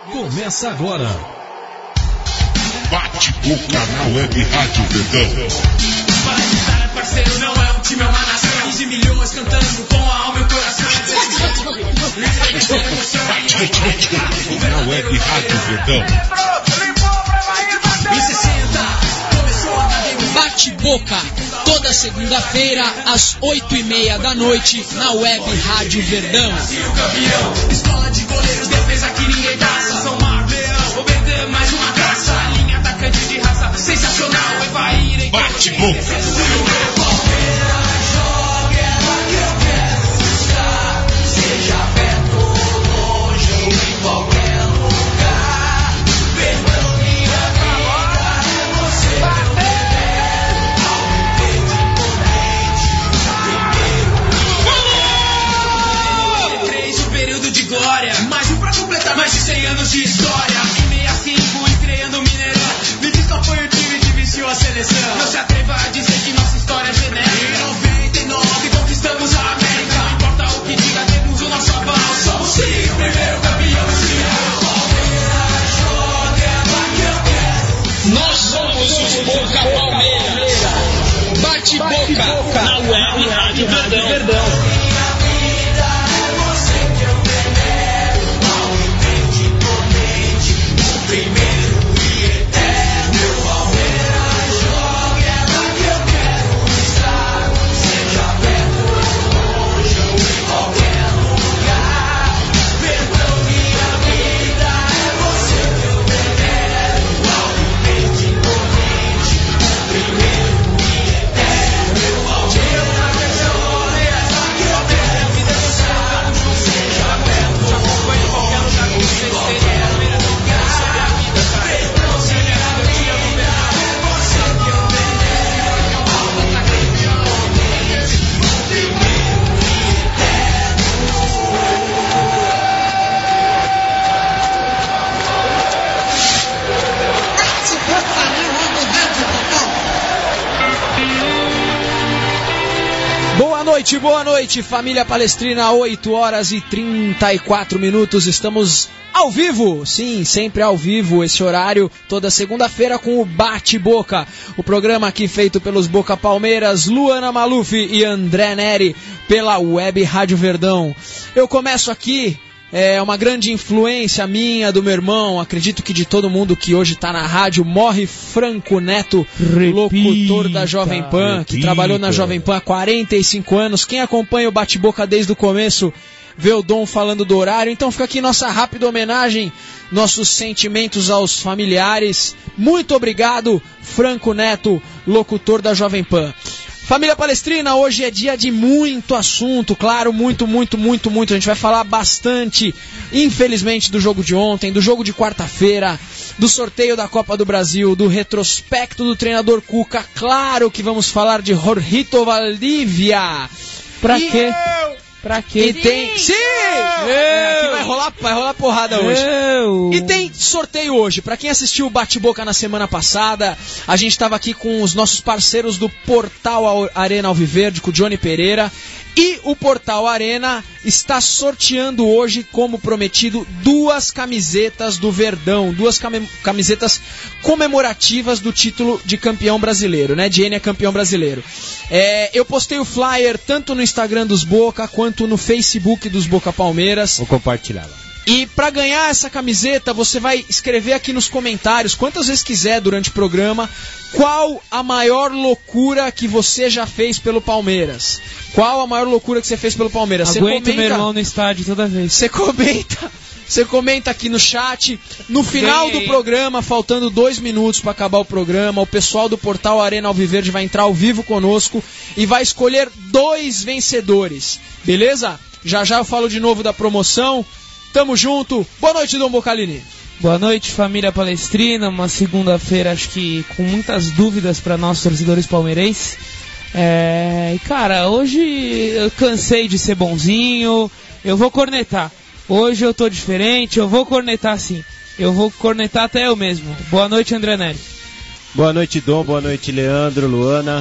Começa agora. Bate-boca na Web Rádio Verdão. Parceiro, não é um time, é uma nação. 15 milhões cantando com a alma e o coração. Bate-boca na Web Rádio Verdão. Em 60, começou a Bate-boca, toda segunda-feira, às 8h30 da noite, na Web Rádio Verdão. Campeão, escola de goleiros, defesa que ninguém passa. São Marco, Leão, vou perder mais uma graça. Linha atacante de raça, sensacional. Evair em Bate-boca. Mais um pra completar mais de 100 anos de história. Em 65, estreando o Mineirão. Me diz qual foi o time que vestiu a seleção. Não se atreva a dizer que nossa história é genérica. Em 99, conquistamos a América. Não importa o que diga, temos o nosso aval. Somos sim o primeiro campeão mundial. Nós somos os Boca Palmeiras. Bate-boca na Web Rádio Verdão. Boa noite, família palestrina, 8h34, estamos ao vivo, sim, sempre ao vivo, esse horário, toda segunda-feira com o Bate-Boca, o programa aqui feito pelos Boca Palmeiras, Luana Maluf e André Neri, pela Web Rádio Verdão. Eu começo aqui, é uma grande influência minha, do meu irmão, acredito que de todo mundo que hoje está na rádio, Morre Franco Neto, locutor da Jovem Pan, que trabalhou na Jovem Pan há 45 anos. Quem acompanha o Bate-Boca desde o começo vê o Dom falando do horário, então fica aqui nossa rápida homenagem, nossos sentimentos aos familiares. Muito obrigado, Franco Neto, locutor da Jovem Pan. Família Palestrina, hoje é dia de muito assunto, claro, muito. A gente vai falar bastante, infelizmente, do jogo de ontem, do jogo de quarta-feira, do sorteio da Copa do Brasil, do retrospecto do treinador Cuca. Claro que vamos falar de Jorgito Valdívia. Pra quê? Pra quê? E tem... Sim! Aqui vai rolar porrada hoje. E tem sorteio hoje. Pra quem assistiu o Bate-Boca na semana passada, a gente tava aqui com os nossos parceiros do Portal Arena Alviverde, com o Johnny Pereira. E o Portal Arena está sorteando hoje, como prometido, 2 camisetas do Verdão. 2 camisetas comemorativas do título de campeão brasileiro, né? De Enia campeão brasileiro. Eu postei o flyer tanto no Instagram dos Boca, quanto no Facebook dos Boca Palmeiras. Vou compartilhá-la. E para ganhar essa camiseta, você vai escrever aqui nos comentários, quantas vezes quiser durante o programa, qual a maior loucura que você já fez pelo Palmeiras. Qual a maior loucura que você fez pelo Palmeiras? Aguento meu irmão no estádio toda vez. Você comenta aqui no chat. No final do programa, faltando 2 minutos para acabar o programa, o pessoal do Portal Arena Alviverde vai entrar ao vivo conosco e vai escolher 2 vencedores. Beleza? Já eu falo de novo da promoção. Tamo junto. Boa noite, Dom Bocalini. Boa noite, família palestrina. Uma segunda-feira, acho que com muitas dúvidas para nós, torcedores palmeirenses. Cara, hoje eu cansei de ser bonzinho. Eu vou cornetar. Hoje eu tô diferente, eu vou cornetar sim. Eu vou cornetar até eu mesmo. Boa noite, André Neri. Boa noite, Dom. Boa noite, Leandro, Luana.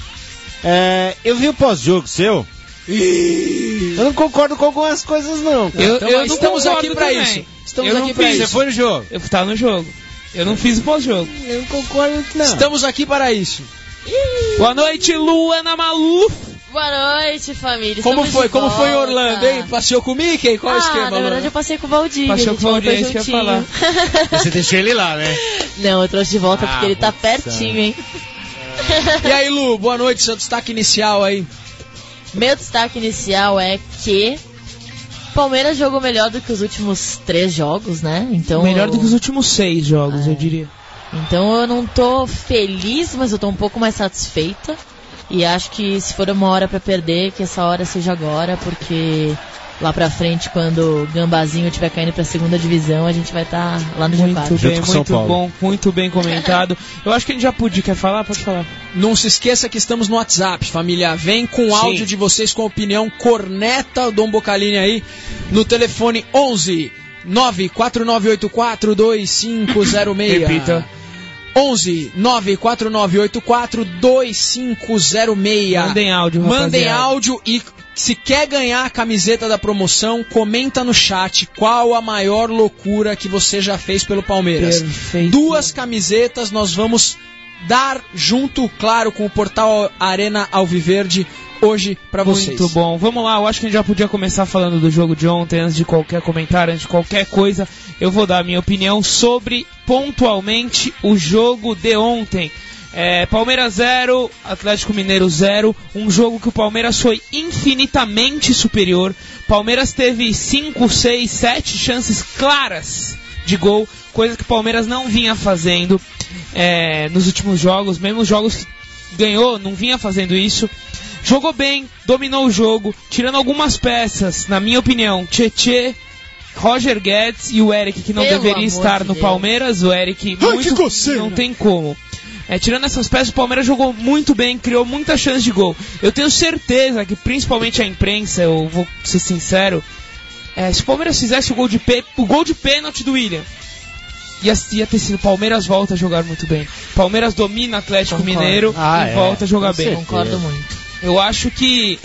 Eu vi o pós-jogo seu. Eu não concordo com algumas coisas, não. Eu não estamos aqui pra isso. estamos Eu não aqui para fiz, isso. Você foi no jogo? Eu tava no jogo. Eu não fiz o pós-jogo. Eu não concordo, não. Estamos aqui para isso. Boa noite, Luana Maluf. Boa noite, família. Como Estamos foi? de Como foi em volta. Orlando, hein? Passeou com o Mickey? Qual é o esquema, Na verdade, Luana? eu passei com o Valdir. Passeou a gente com o Valdir, voltou isso que eu ia juntinho. Você deixou ele lá, né? Não, eu trouxe de volta porque ele tá nossa. pertinho, hein? E aí, Lu, boa noite, seu destaque inicial aí. Meu destaque inicial é que Palmeiras jogou melhor do que os últimos 3 jogos, né? Então, Melhor do que os últimos 6 jogos, eu diria. Então eu não tô feliz, mas eu tô um pouco mais satisfeita. E acho que se for uma hora pra perder, que essa hora seja agora, porque lá pra frente, quando o Gambazinho estiver caindo pra segunda divisão, a gente vai estar lá no G4. Muito bem, Junto com São muito Paulo. bom, muito bem comentado. Eu acho que a gente já podia. Quer falar? Pode falar. Não se esqueça que estamos no WhatsApp, família. Vem com Sim. áudio de vocês com opinião. Corneta o Dom Bocalini aí no telefone 11 94984 2506. Repita. 11 94984 2506. Mandem áudio, Mandem rapaziada. áudio e se quer ganhar a camiseta da promoção, comenta no chat qual a maior loucura que você já fez pelo Palmeiras. Perfeito. 2 camisetas nós vamos dar junto, claro, com o portal Arena Alviverde hoje pra vocês. Muito bom. Vamos lá, eu acho que a gente já podia começar falando do jogo de ontem. Antes de qualquer comentário, antes de qualquer coisa, eu vou dar a minha opinião sobre, pontualmente, o jogo de ontem. Palmeiras 0, Atlético Mineiro 0, um jogo que o Palmeiras foi infinitamente superior. Palmeiras teve 5, 6, 7 chances claras de gol, coisa que o Palmeiras não vinha fazendo nos últimos jogos, mesmo os jogos que ganhou, não vinha fazendo isso. Jogou bem, dominou o jogo, tirando algumas peças, na minha opinião, Tietê, Roger Guedes e o Eric, que não Pelo deveria amor estar de no Deus. Palmeiras. O Eric Ai, muito, que coceira. não tem como. Tirando essas peças, o Palmeiras jogou muito bem, criou muita chance de gol. Eu tenho certeza que, principalmente a imprensa, eu vou ser sincero, se o Palmeiras fizesse o gol de pênalti do William, ia ter sido Palmeiras volta a jogar muito bem. Palmeiras domina Atlético Concordo. Mineiro e volta a jogar Com bem. certeza. Concordo muito. Eu acho que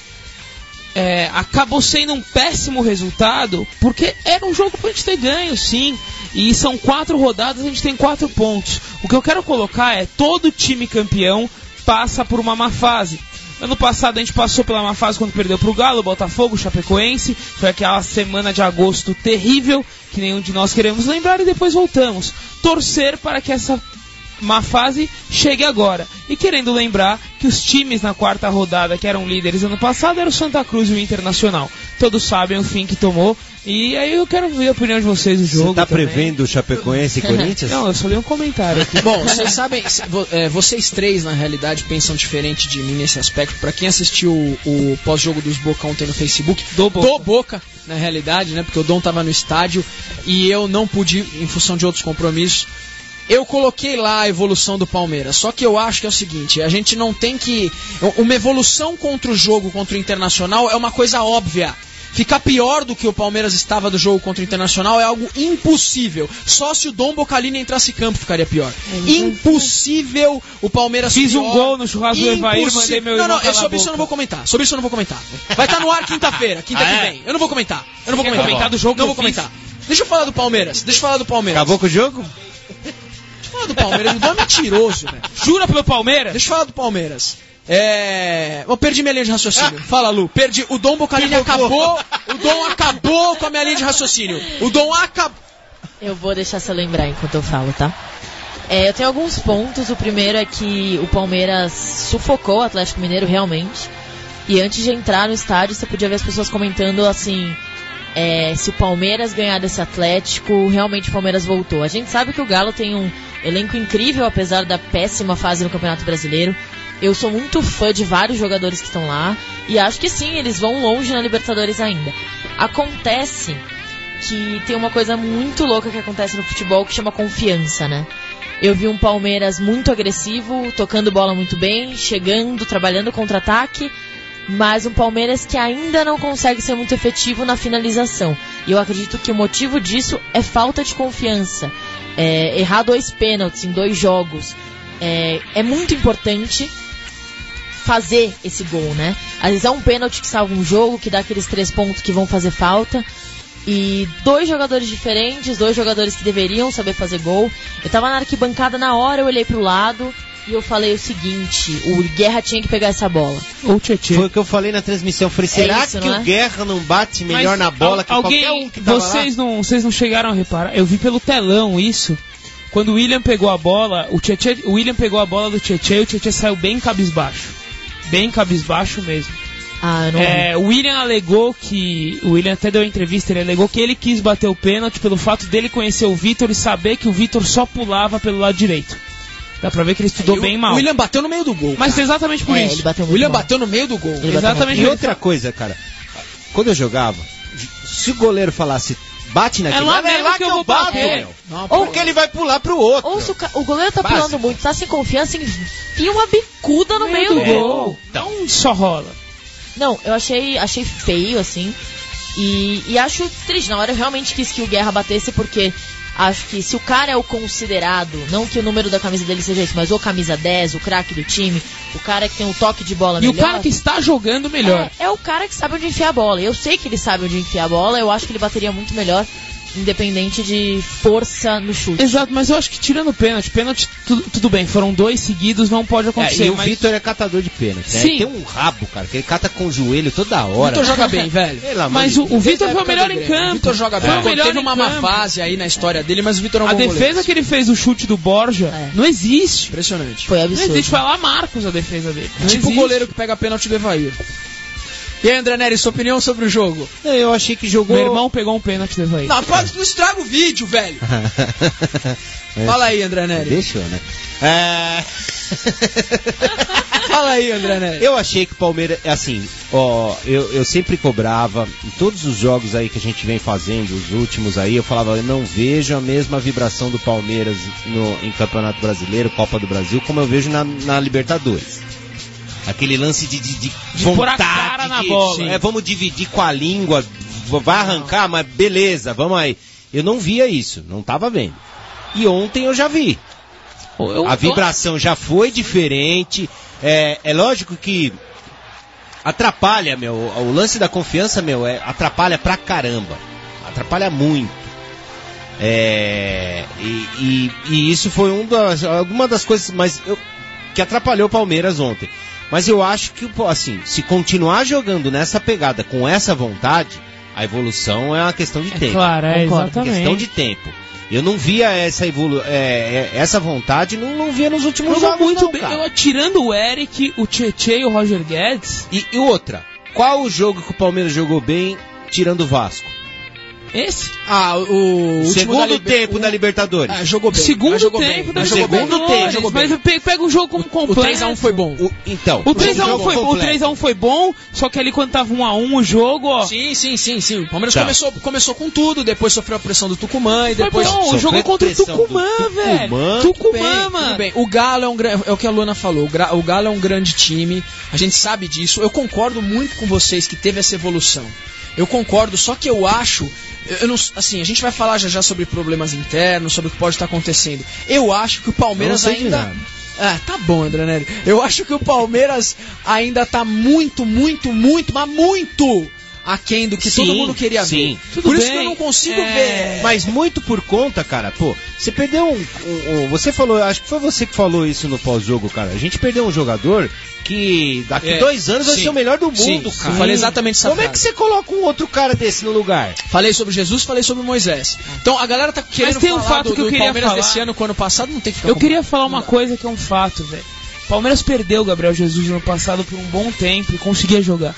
acabou sendo um péssimo resultado, porque era um jogo pra gente ter ganho, sim. E são 4 rodadas, a gente tem 4 pontos. O que eu quero colocar é: todo time campeão passa por uma má fase. Ano passado a gente passou pela má fase quando perdeu pro Galo, Botafogo, Chapecoense. Foi aquela semana de agosto terrível, que nenhum de nós queremos lembrar, e depois voltamos. Torcer para que essa má fase chegue agora. E querendo lembrar que os times na 4ª rodada que eram líderes ano passado eram o Santa Cruz e o Internacional. Todos sabem o fim que tomou. E aí eu quero ver a opinião de vocês do jogo. Você tá também. prevendo o Chapecoense e Corinthians? Não, eu só li um comentário aqui. Bom, vocês sabem, vocês três na realidade pensam diferente de mim nesse aspecto. Pra quem assistiu o pós-jogo dos Boca ontem no Facebook, Do Boca. na realidade, né? Porque o Dom tava no estádio e eu não pude, em função de outros compromissos. Eu coloquei lá a evolução do Palmeiras, só que eu acho que é o seguinte: a gente não tem que... Uma evolução contra o jogo, contra o Internacional, é uma coisa óbvia. Ficar pior do que o Palmeiras estava do jogo contra o Internacional é algo impossível. Só se o Dom Bocalini entrasse em campo ficaria pior. Impossível o Palmeiras Fiz um pior. gol no churrasco do Evair, Impossível. mandei meu Não, irmão não, calar a sobre isso eu boca. não vou comentar. Sobre isso eu não vou comentar. Vai estar no ar quinta-feira, quinta que vem. Eu não vou comentar. Eu não vou Quer comentar. comentar do jogo Não que vou eu fiz? comentar. Deixa eu falar do Palmeiras. Acabou com o jogo? Deixa eu falar do Palmeiras. O Dom é mentiroso, velho. Jura pelo Palmeiras? Deixa eu falar do Palmeiras. Eu perdi minha linha de raciocínio. Fala, Lu. Perdi. O Dom Bocalini acabou. O Dom acabou com a minha linha de raciocínio. O Dom acabou. Eu vou deixar você lembrar enquanto eu falo, tá? Eu tenho alguns pontos. O primeiro é que o Palmeiras sufocou o Atlético Mineiro realmente. E antes de entrar no estádio, você podia ver as pessoas comentando assim: se o Palmeiras ganhar desse Atlético, realmente o Palmeiras voltou. A gente sabe que o Galo tem um elenco incrível, apesar da péssima fase no Campeonato Brasileiro. Eu sou muito fã de vários jogadores que estão lá. E acho que sim, eles vão longe na Libertadores ainda. Acontece que tem uma coisa muito louca que acontece no futebol que chama confiança, né? Eu vi um Palmeiras muito agressivo, tocando bola muito bem, chegando, trabalhando contra-ataque, mas um Palmeiras que ainda não consegue ser muito efetivo na finalização. E eu acredito que o motivo disso é falta de confiança. Errar 2 pênaltis em 2 jogos é muito importante fazer esse gol, né? Às vezes é um pênalti que salva um jogo, que dá aqueles 3 pontos que vão fazer falta. e 2 jogadores diferentes, 2 jogadores que deveriam saber fazer gol. Eu tava na arquibancada na hora, eu olhei pro lado e eu falei o seguinte: o Guerra tinha que pegar essa bola. Ou Tietê. Foi o que eu falei na transmissão. Eu falei, será isso, que não é? o Guerra não bate melhor Mas na bola que alguém, qualquer um que tava vocês lá? não chegaram a reparar? Eu vi pelo telão isso. Quando o William pegou a bola, o William pegou a bola do Tietê e o Tietê saiu bem cabisbaixo. Bem cabisbaixo mesmo. Ah, eu não vi. O William alegou que... O William até deu uma entrevista, ele alegou que ele quis bater o pênalti pelo fato dele conhecer o Vitor e saber que o Vitor só pulava pelo lado direito. Dá pra ver que ele estudou bem mal. O William bateu no meio do gol. Mas exatamente por isso. Ele bateu O muito William mal. bateu no meio do gol. Ele Exatamente E por outra coisa, cara, quando eu jogava, se o goleiro falasse, bate naquele lá lado, é mesmo lá que que eu vou eu bato, bater. meu. Não, Porque ele vai pular pro outro. Ou se o goleiro tá Básico. pulando muito, tá sem confiança, enfia uma bicuda no meio do gol. Então só rola. Não, eu achei feio, assim. E acho triste. Na hora eu realmente quis que o Guerra batesse, porque acho que se o cara é o considerado, não que o número da camisa dele seja esse, mas o camisa 10, o craque do time, o cara que tem um toque de bola E melhor. o cara que está jogando melhor. É o cara que sabe onde enfiar a bola. Eu sei que ele sabe onde enfiar a bola, eu acho que ele bateria muito melhor, independente de força no chute. Exato, mas eu acho que tirando o pênalti, tudo bem, foram 2 seguidos, não pode acontecer. E o mas... Vitor é catador de pênalti, né? Sim. Ele tem um rabo, cara, que ele cata com o joelho toda O hora. Vitor joga bem, velho. Pelo amor Mas de o Deus. Vitor Desde a foi o época melhor do em Grêmio. campo. O Vitor joga Foi bem. o melhor Teve em uma má campo. fase aí na história dele, mas o Vitor é um A bom defesa goleiro. que ele fez do chute do Borja não existe. Impressionante. Foi Não absurdo. existe, foi lá Marcos a defesa dele. Não Tipo o existe. goleiro que pega pênalti do Evair. E aí, André Nery, sua opinião sobre o jogo? Não, eu achei que jogou... Meu irmão pegou um pênalti do Evair. Não, pode, não estraga o vídeo, velho. Fala aí, André Nery. Deixou, né? Fala aí, André Nery. Eu achei que o Palmeiras, assim, eu sempre cobrava, em todos os jogos aí que a gente vem fazendo, os últimos aí, eu falava, eu não vejo a mesma vibração do Palmeiras em Campeonato Brasileiro, Copa do Brasil, como eu vejo na Libertadores. Aquele lance de vontade, pôr a cara na bola. Vamos dividir com a língua, vai arrancar, mas beleza, vamos aí. Eu não via isso, não tava vendo. E ontem eu já vi. A vibração já foi diferente. É lógico que atrapalha, meu. O lance da confiança, meu, atrapalha pra caramba. Atrapalha muito. E isso foi alguma das coisas que atrapalhou o Palmeiras ontem. Mas eu acho que, assim, se continuar jogando nessa pegada, com essa vontade, a evolução é uma questão de tempo. Claro, Questão exatamente. de tempo. Eu não via essa vontade, não via nos últimos Jogou jogos, muito não, bem. cara. Tirando o Eric, o Tietê e o Roger Guedes, E outra, qual o jogo que o Palmeiras jogou bem, tirando o Vasco? esse. O Segundo tempo da Libertadores. Jogou bem. Segundo jogou tempo bem. da Jogou bem. Segundo tempo. Jogou Mas bem. pega o jogo como O completo. 3x1 foi bom. Então, O 3x1 jogo foi, completo. foi bom, só que ali quando tava 1x1 o jogo, ó. Sim. O Palmeiras Tá. começou com tudo, depois sofreu a pressão do Tucumã e Foi depois... bom, o sofreu jogo é contra o pressão do Tucumã, Tucumã. velho. Tudo Tucumã, Tudo mano. bem. O Galo é o que a Luana falou. O Galo é um grande time. A gente sabe disso. Eu concordo muito com vocês que teve essa evolução. Eu concordo, só que eu acho... Eu não, assim, a gente vai falar já sobre problemas internos, sobre o que pode estar acontecendo. Eu acho que o Palmeiras Não sei de ainda... nada. Tá bom, André Nery. Eu acho que o Palmeiras ainda tá muito, mas muito aquém do que Sim, todo mundo queria sim. ver. Tudo Por isso bem, que eu não consigo ver. Mas muito por conta, cara, você perdeu você falou, acho que foi você que falou isso no pós-jogo, cara. A gente perdeu um jogador que daqui 2 anos vai sim, ser o melhor do mundo, sim, cara. eu falei exatamente essa Como é frase. que você coloca um outro cara desse no lugar? Falei sobre Jesus, falei sobre Moisés. Então a galera tá querendo Mas tem um falar fato do, que eu do queria Palmeiras falar. desse ano com o ano passado, não tem que ficar Eu queria comparando. falar uma coisa que é um fato, velho. O Palmeiras perdeu o Gabriel Jesus no ano passado por um bom tempo e conseguia jogar.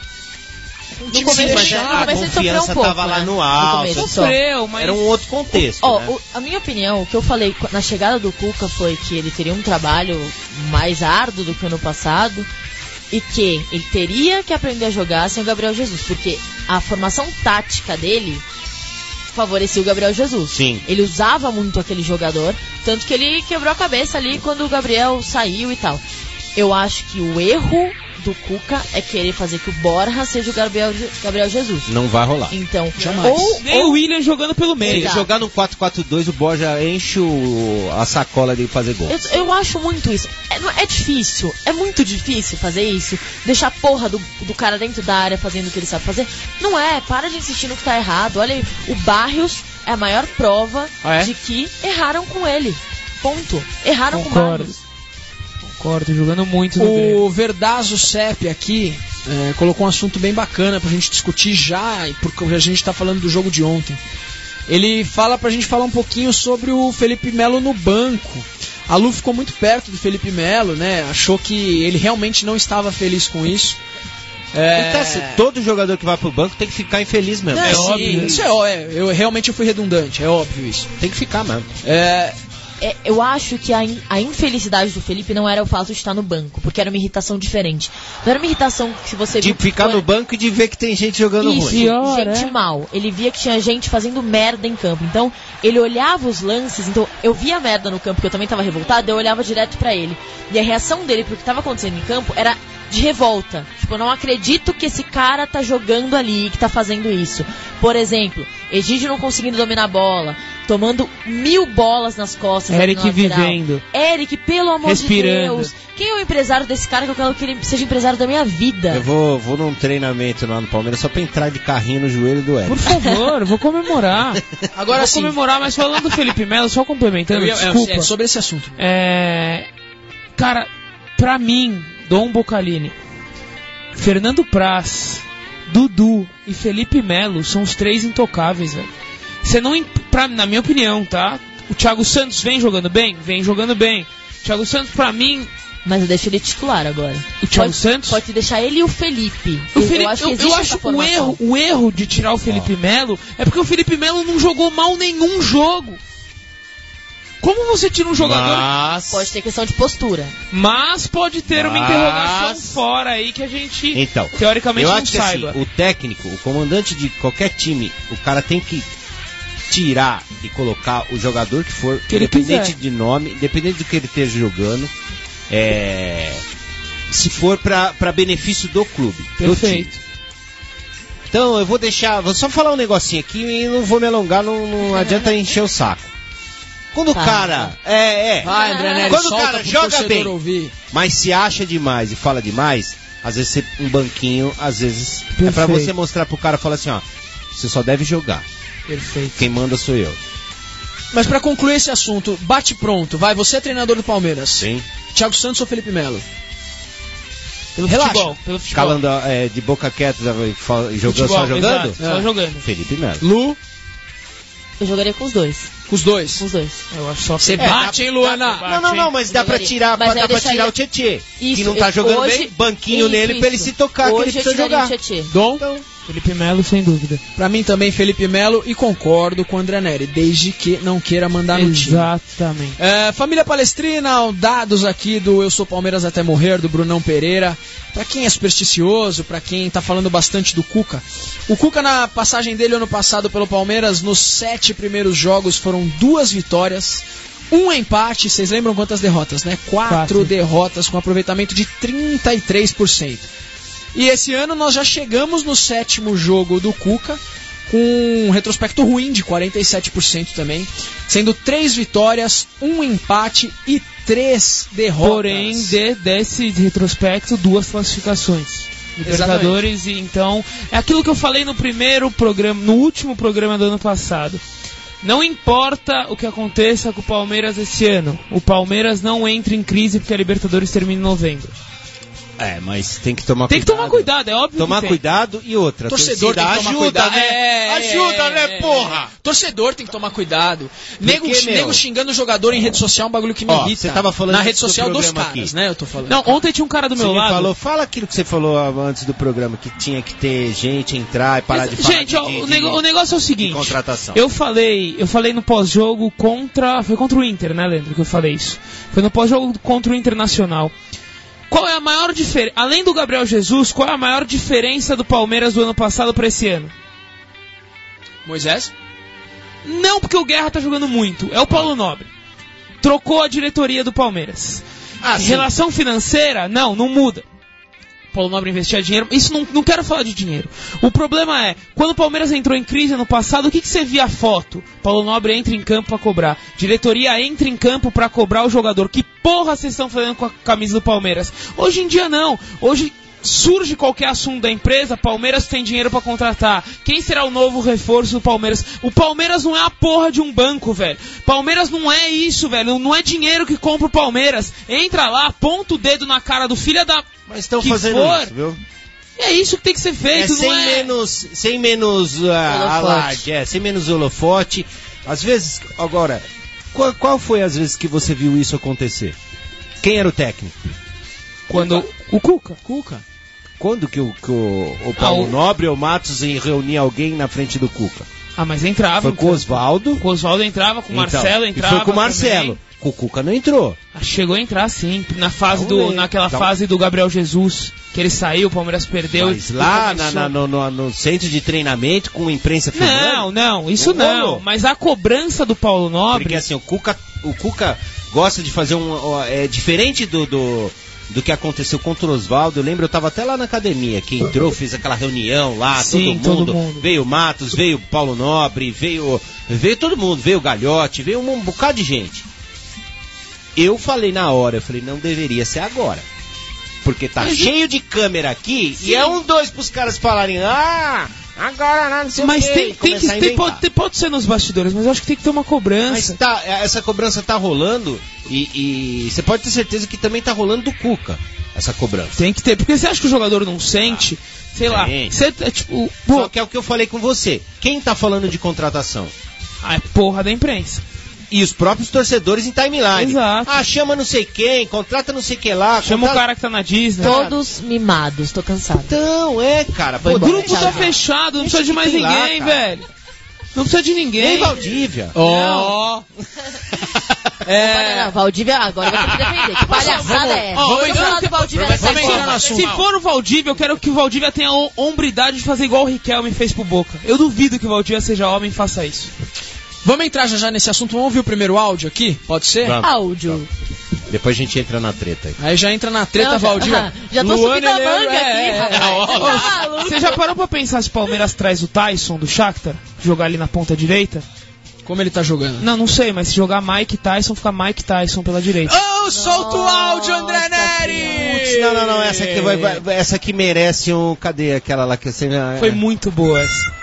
No time começo, fechado, no a começo ele sofreu confiança um pouco, tava lá né? no alto. começo, só. Sofreu, mas... Era um outro contexto, Ó, né? a minha opinião, o que eu falei na chegada do Cuca foi que ele teria um trabalho mais árduo do que o ano passado e que ele teria que aprender a jogar sem o Gabriel Jesus, porque a formação tática dele favorecia o Gabriel Jesus. Sim. Ele usava muito aquele jogador, tanto que ele quebrou a cabeça ali quando o Gabriel saiu e tal. Eu acho que o erro do Cuca é querer fazer que o Borja seja o Gabriel Jesus. Não vai rolar. Então, jamais. Nem o William jogando pelo meio. Exato. Jogar no 4-4-2, o Borja enche a sacola de fazer gol. Eu acho muito isso. É difícil, é muito difícil fazer isso. Deixar a porra do cara dentro da área fazendo o que ele sabe fazer. Não é, para de insistir no que tá errado. Olha aí, o Barrios é a maior prova de que erraram com ele. Ponto. Erraram com o Barrios. Concordo, jogando muito no Grêmio. O Verdazo Sepp aqui colocou um assunto bem bacana pra gente discutir já, porque a gente tá falando do jogo de ontem. Ele fala pra gente falar um pouquinho sobre o Felipe Melo no banco. A Lu ficou muito perto do Felipe Melo, né? Achou que ele realmente não estava feliz com isso. Todo jogador que vai pro banco tem que ficar infeliz mesmo. É óbvio. Sim, isso é óbvio. Eu realmente fui redundante, é óbvio isso. Tem que ficar mesmo. Eu acho que a infelicidade do Felipe não era o fato de estar no banco, porque era uma irritação diferente. Não era uma irritação que você viu... De ficar no banco e de ver que tem gente jogando isso, ruim. gente mal. Ele via que tinha gente fazendo merda em campo. Então, ele olhava os lances, então eu via merda no campo, porque eu também estava revoltado, eu olhava direto pra ele. E a reação dele pro que estava acontecendo em campo era de revolta. Tipo, eu não acredito que esse cara tá jogando ali, que tá fazendo isso. Por exemplo, Egídio não conseguindo dominar a bola, tomando 1000 bolas nas costas. Eric vivendo. Eric, pelo amor respirando. de Deus. Quem é o empresário desse cara que eu quero que ele seja empresário da minha vida? Eu vou num treinamento lá no Palmeiras só pra entrar de carrinho no joelho do Eric. Por favor, vou comemorar. Agora sim. Vou comemorar, mas falando do Felipe Melo, só complementando, desculpa. Sobre esse assunto. Cara, pra mim, Dom Bocalini, Fernando Praz, Dudu e Felipe Melo são os 3 intocáveis, velho. Você não, na minha opinião, tá? O Thiago Santos vem jogando bem? Vem jogando bem. O Thiago Santos, pra mim... Mas eu deixo ele titular agora. O Thiago Santos? Pode deixar ele e o Felipe. Eu acho que o erro de tirar o Felipe Melo é porque o Felipe Melo não jogou mal nenhum jogo. Como você tira um jogador... Pode ter questão de postura. Mas pode ter uma interrogação fora aí que a gente, teoricamente, não saiba. Assim, o técnico, o comandante de qualquer time, o cara tem que tirar e colocar o jogador que for, que independente de nome, independente do que ele esteja jogando, se for pra benefício do clube. Perfeito. Do time. Então eu vou só falar um negocinho aqui e não vou me alongar, não adianta encher o saco. Quando o cara Vai, André Nery, quando o cara joga bem, ouvir. mas se acha demais e fala demais, às vezes um banquinho, às vezes é pra você mostrar pro cara, falar assim, ó, você só deve jogar. Perfeito. Quem manda sou eu. Mas pra concluir esse assunto, bate pronto, vai, você é treinador do Palmeiras. Sim. Thiago Santos ou Felipe Melo? Pelo Relaxa. futebol. Calando de boca quieta, jogando, futebol, só jogando? Só jogando. Felipe Melo. Lu? Eu jogaria com os dois. Com os dois? Com os dois. Eu acho só Você bate, hein, Luana? Não, mas dá pra tirar, o Tietê. Que não tá jogando bem, banquinho nele pra ele se tocar, que ele precisa jogar. Dom? Felipe Melo, sem dúvida. Pra mim também Felipe Melo, e concordo com o André Nery, desde que não queira mandar no time. Exatamente. Família Palestrina, dados aqui do Eu Sou Palmeiras Até Morrer, do Brunão Pereira. Pra quem é supersticioso, pra quem tá falando bastante do Cuca. O Cuca, na passagem dele ano passado pelo Palmeiras, nos 7 primeiros jogos foram 2 vitórias, 1 empate. Vocês lembram quantas derrotas, né? 4 derrotas com aproveitamento de 33%. E esse ano nós já chegamos no 7º jogo do Cuca, com um retrospecto ruim de 47% também, sendo 3 vitórias, 1 empate e 3 derrotas. Porém, desse retrospecto, 2 classificações. Libertadores, e então é aquilo que eu falei no primeiro programa, no último programa do ano passado. Não importa o que aconteça com o Palmeiras esse ano, o Palmeiras não entra em crise porque a Libertadores termina em novembro. Mas tem que tomar cuidado. Tem que tomar cuidado, é óbvio. Tomar cuidado e outra. Torcedor tem que tomar cuidado. Né? Ajuda, né, porra? Torcedor tem que tomar cuidado. Nego xingando o jogador em rede social é um bagulho que me irrita. Você tava falando na rede social dos caras, aqui, né? Eu tô falando. Não, ontem tinha um cara do meu lado. Fala aquilo que você falou antes do programa, que tinha que ter gente entrar e parar de falar. Gente, o negócio é o seguinte. Contratação. Eu falei no pós-jogo foi contra o Inter, né, Leandro, que eu falei isso. Foi no pós-jogo contra o Internacional. Qual é a maior diferença? Além do Gabriel Jesus, qual é a maior diferença do Palmeiras do ano passado para esse ano? Moisés? Não, porque o Guerra tá jogando muito. É o Paulo Nobre. Trocou a diretoria do Palmeiras. Relação financeira? Não muda. Paulo Nobre investia dinheiro. Isso não quero falar de dinheiro. O problema é, quando o Palmeiras entrou em crise ano passado, o que você via a foto? Paulo Nobre entra em campo pra cobrar. Diretoria entra em campo pra cobrar o jogador. Que porra vocês estão fazendo com a camisa do Palmeiras? Hoje em dia não. Hoje surge qualquer assunto da empresa, Palmeiras tem dinheiro pra contratar. Quem será o novo reforço do Palmeiras? O Palmeiras não é a porra de um banco, velho. Palmeiras não é isso, velho. Não é dinheiro que compra o Palmeiras. Entra lá, aponta o dedo na cara do filho da... Mas estão que fazendo for. isso, viu? É isso que tem que ser feito, sem menos alarde, sem menos holofote. Às vezes, agora, qual foi as vezes que você viu isso acontecer? Quem era o técnico? Quando o Cuca. Quando que o Paulo Nobre ou o Matos reunia alguém na frente do Cuca? Ah, mas entrava. Foi com o Oswaldo. Com o Oswaldo entrava, com o Marcelo entrava. E foi com o Marcelo. Também. Com o Cuca não entrou. Chegou a entrar sim, naquela fase do Gabriel Jesus, que ele saiu, o Palmeiras perdeu. Mas lá no centro de treinamento com a imprensa filmando? Não, isso não. Mas a cobrança do Paulo Nobre... Porque assim, o Cuca gosta de fazer diferente do que aconteceu contra o Oswaldo. Eu lembro, eu tava até lá na academia, que entrou, fez aquela reunião lá, sim, todo mundo. Veio o Matos, veio o Paulo Nobre, veio todo mundo, veio o Galhote, veio um bocado de gente. Eu falei na hora, não deveria ser agora. Porque tá cheio de câmera aqui, sim. E é 2 pros caras falarem, agora não sei mas o quê. Mas pode ser nos bastidores, mas eu acho que tem que ter uma cobrança. Mas essa cobrança tá rolando e você pode ter certeza que também tá rolando do Cuca, essa cobrança. Tem que ter, porque você acha que o jogador não sente, sei lá, você, tipo... Só que é o que eu falei com você, quem tá falando de contratação? É porra da imprensa. E os próprios torcedores em timeline. Exato. Chama não sei quem, contrata não sei que lá. Chama o cara que tá na Disney. Todos mimados, tô cansado. Então, cara. O grupo tá fechado, não precisa de mais ninguém, velho. Não precisa de ninguém. Nem Valdívia. Não. Valdívia, agora vai ter que defender. Que palhaçada é essa? Vamos falar do Valdívia nessa porra. Se for o Valdívia, eu quero que o Valdívia tenha a hombridade de fazer igual o Riquelme fez pro Boca. Eu duvido que o Valdívia seja homem e faça isso. Vamos entrar já nesse assunto. Vamos ouvir o primeiro áudio aqui? Pode ser? Vamos. Áudio. Depois a gente entra na treta aí. Aí já entra na treta, Valdívia. Já tô subindo a manga aqui. Você já parou pra pensar se o Palmeiras traz o Tyson do Shakhtar? Jogar ali na ponta direita? Como ele tá jogando? Não sei, mas se jogar Mike Tyson, fica Mike Tyson pela direita. Solta o áudio, André Neri! Não, essa aqui merece um... Cadê aquela lá que você... Foi muito boa essa.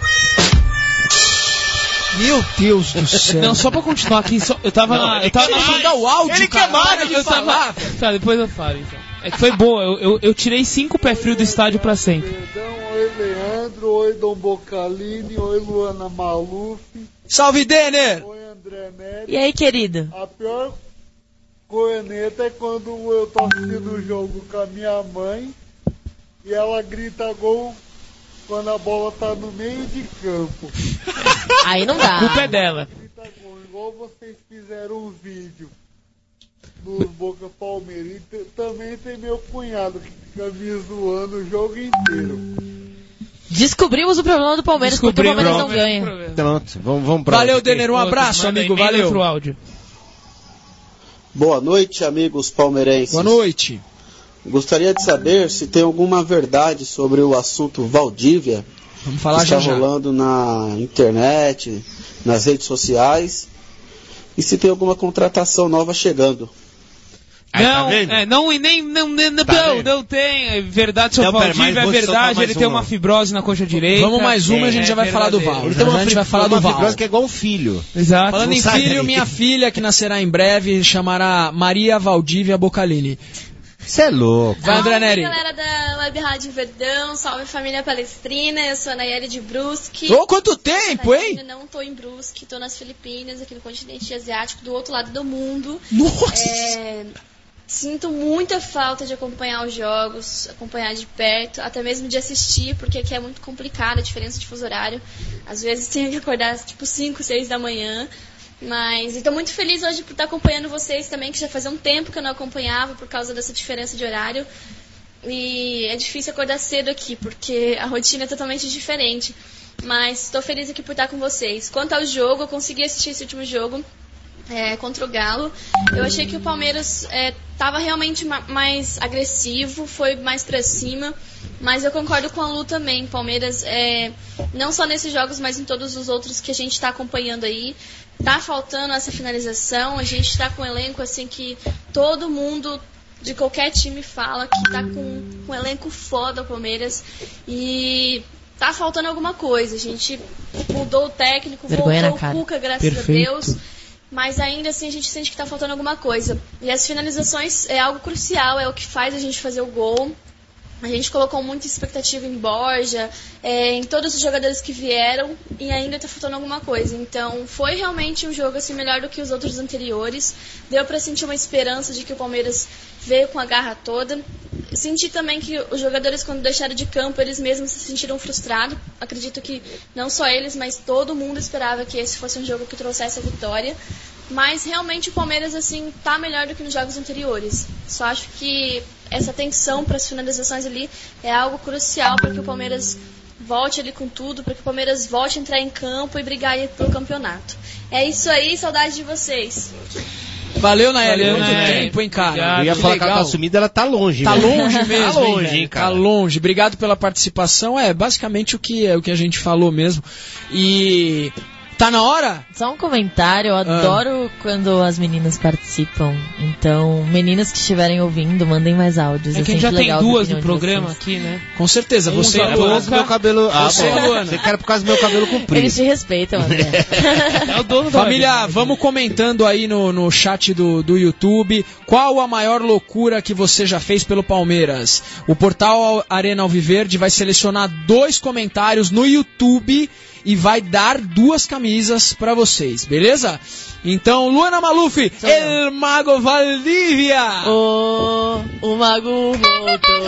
Meu Deus do céu. Não, só pra continuar aqui, eu tava na... Mandar o áudio, ele cara. Para de falar. Tá, depois eu falo, então. É que foi boa, eu tirei 5 pé frio do estádio pra sempre. Oi, Leandro, oi, Dom Bocalini, oi, Luana Maluf. Salve, Denner! Oi, André Neri. E aí, querido? A pior corneta é quando eu tô assistindo o jogo com a minha mãe e ela grita gol quando a bola tá no meio de campo. Aí não dá. A culpa é dela. Grita gol, igual vocês fizeram um vídeo dos Boca Palmeiras. E também tem meu cunhado que fica me zoando o jogo inteiro. Descobrimos o problema do Palmeiras, porque o Palmeiras não ganha. Pronto, vamos pra Valeu, Denner, um abraço, amigo, valeu. Pro áudio. Boa noite, amigos palmeirenses. Boa noite. Gostaria de saber se tem alguma verdade sobre o assunto Valdívia. Vamos falar que está rolando na internet, nas redes sociais, e se tem alguma contratação nova chegando. Não tem verdade sobre o Valdívia, é verdade, ele tem uma fibrose na coxa direita. Vamos mais uma e a gente já vai falar do Val. Ele tem uma fibrose que é igual um filho. Exato. Falando em filho, minha filha, que nascerá em breve, chamará Maria Valdívia Bocalini. Você é louco. Vai, André Neri. Galera da Web Rádio Verdão, salve família palestrina, eu sou a Nayeli de Brusque. Quanto tempo, hein? Eu não tô em Brusque, tô nas Filipinas, aqui no continente asiático, do outro lado do mundo. Nossa! Sinto muita falta de acompanhar os jogos, acompanhar de perto, até mesmo de assistir, porque aqui é muito complicado a diferença de fuso horário. Às vezes tenho que acordar tipo 5, 6 da manhã. Mas estou muito feliz hoje por estar acompanhando vocês também, que já fazia um tempo que eu não acompanhava por causa dessa diferença de horário. E é difícil acordar cedo aqui, porque a rotina é totalmente diferente. Mas estou feliz aqui por estar com vocês. Quanto ao jogo, eu consegui assistir esse último jogo. contra o Galo. Eu achei que o Palmeiras estava realmente mais agressivo, foi mais pra cima, mas eu concordo com a Lu também. Palmeiras, não só nesses jogos, mas em todos os outros que a gente está acompanhando aí, tá faltando essa finalização. A gente tá com um elenco assim que todo mundo de qualquer time fala que tá com um elenco foda o Palmeiras, e tá faltando alguma coisa. A gente mudou o técnico, voltou o Cuca, graças a Deus, mas ainda assim a gente sente que tá faltando alguma coisa. E as finalizações é algo crucial, é o que faz a gente fazer o gol. A gente colocou muita expectativa em Borja, em todos os jogadores que vieram, e ainda está faltando alguma coisa. Então, foi realmente um jogo assim, melhor do que os outros anteriores. Deu para sentir uma esperança de que o Palmeiras veio com a garra toda. Senti também que os jogadores, quando deixaram de campo, eles mesmos se sentiram frustrados. Acredito que não só eles, mas todo mundo esperava que esse fosse um jogo que trouxesse a vitória. Mas realmente o Palmeiras assim tá melhor do que nos jogos anteriores. Só acho que essa atenção para as finalizações ali é algo crucial para que o Palmeiras volte ali com tudo, para que o Palmeiras volte a entrar em campo e brigar aí pelo campeonato. É isso aí, saudade de vocês. Valeu, Naeli. Muito tempo, hein, cara. Eu ia falar que ela tá sumida, ela tá longe. Tá longe mesmo. Tá longe, hein, cara. Tá longe. Obrigado pela participação. Basicamente o que a gente falou mesmo. E tá na hora? Só um comentário, eu adoro quando as meninas participam. Então, meninas que estiverem ouvindo, mandem mais áudios. Que a gente já tem duas no programa aqui, né? Com certeza, você é por causa do meu cabelo. Você quer por causa do meu cabelo comprido. Eles te respeitam, André. É o dono Família, vamos comentando aí no chat do YouTube. Qual a maior loucura que você já fez pelo Palmeiras? O portal Arena Alviverde vai selecionar 2 comentários no YouTube e vai dar 2 camisas pra vocês, beleza? Então, Luana Maluf, El Mago Valdívia! O Mago voltou.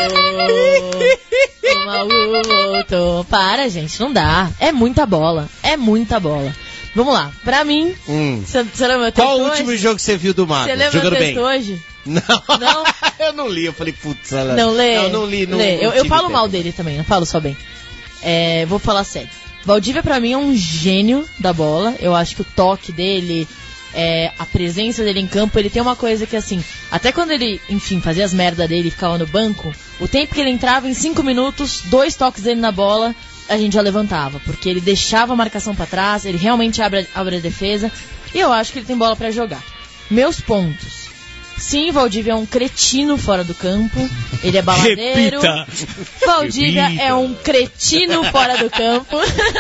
O Mago voltou. Para, gente, não dá. É muita bola. Vamos lá, pra mim, você lembra qual o último jogo que você viu do Mago? Você lembra o texto hoje? Não. Eu não li, eu falei, putz, ela... Não lê? Eu não li. Não eu falo mal dele também, não falo só bem. Vou falar sério. Valdívia pra mim é um gênio da bola. Eu acho que o toque dele, a presença dele em campo, ele tem uma coisa que assim, até quando ele, enfim, fazia as merdas dele e ficava no banco, o tempo que ele entrava, em 5 minutos, 2 toques dele na bola, a gente já levantava, porque ele deixava a marcação pra trás, ele realmente abre a defesa, e eu acho que ele tem bola pra jogar. Meus pontos: sim, Valdívia é um cretino fora do campo. Ele é baladeiro. Repita. Valdívia é um cretino fora do campo.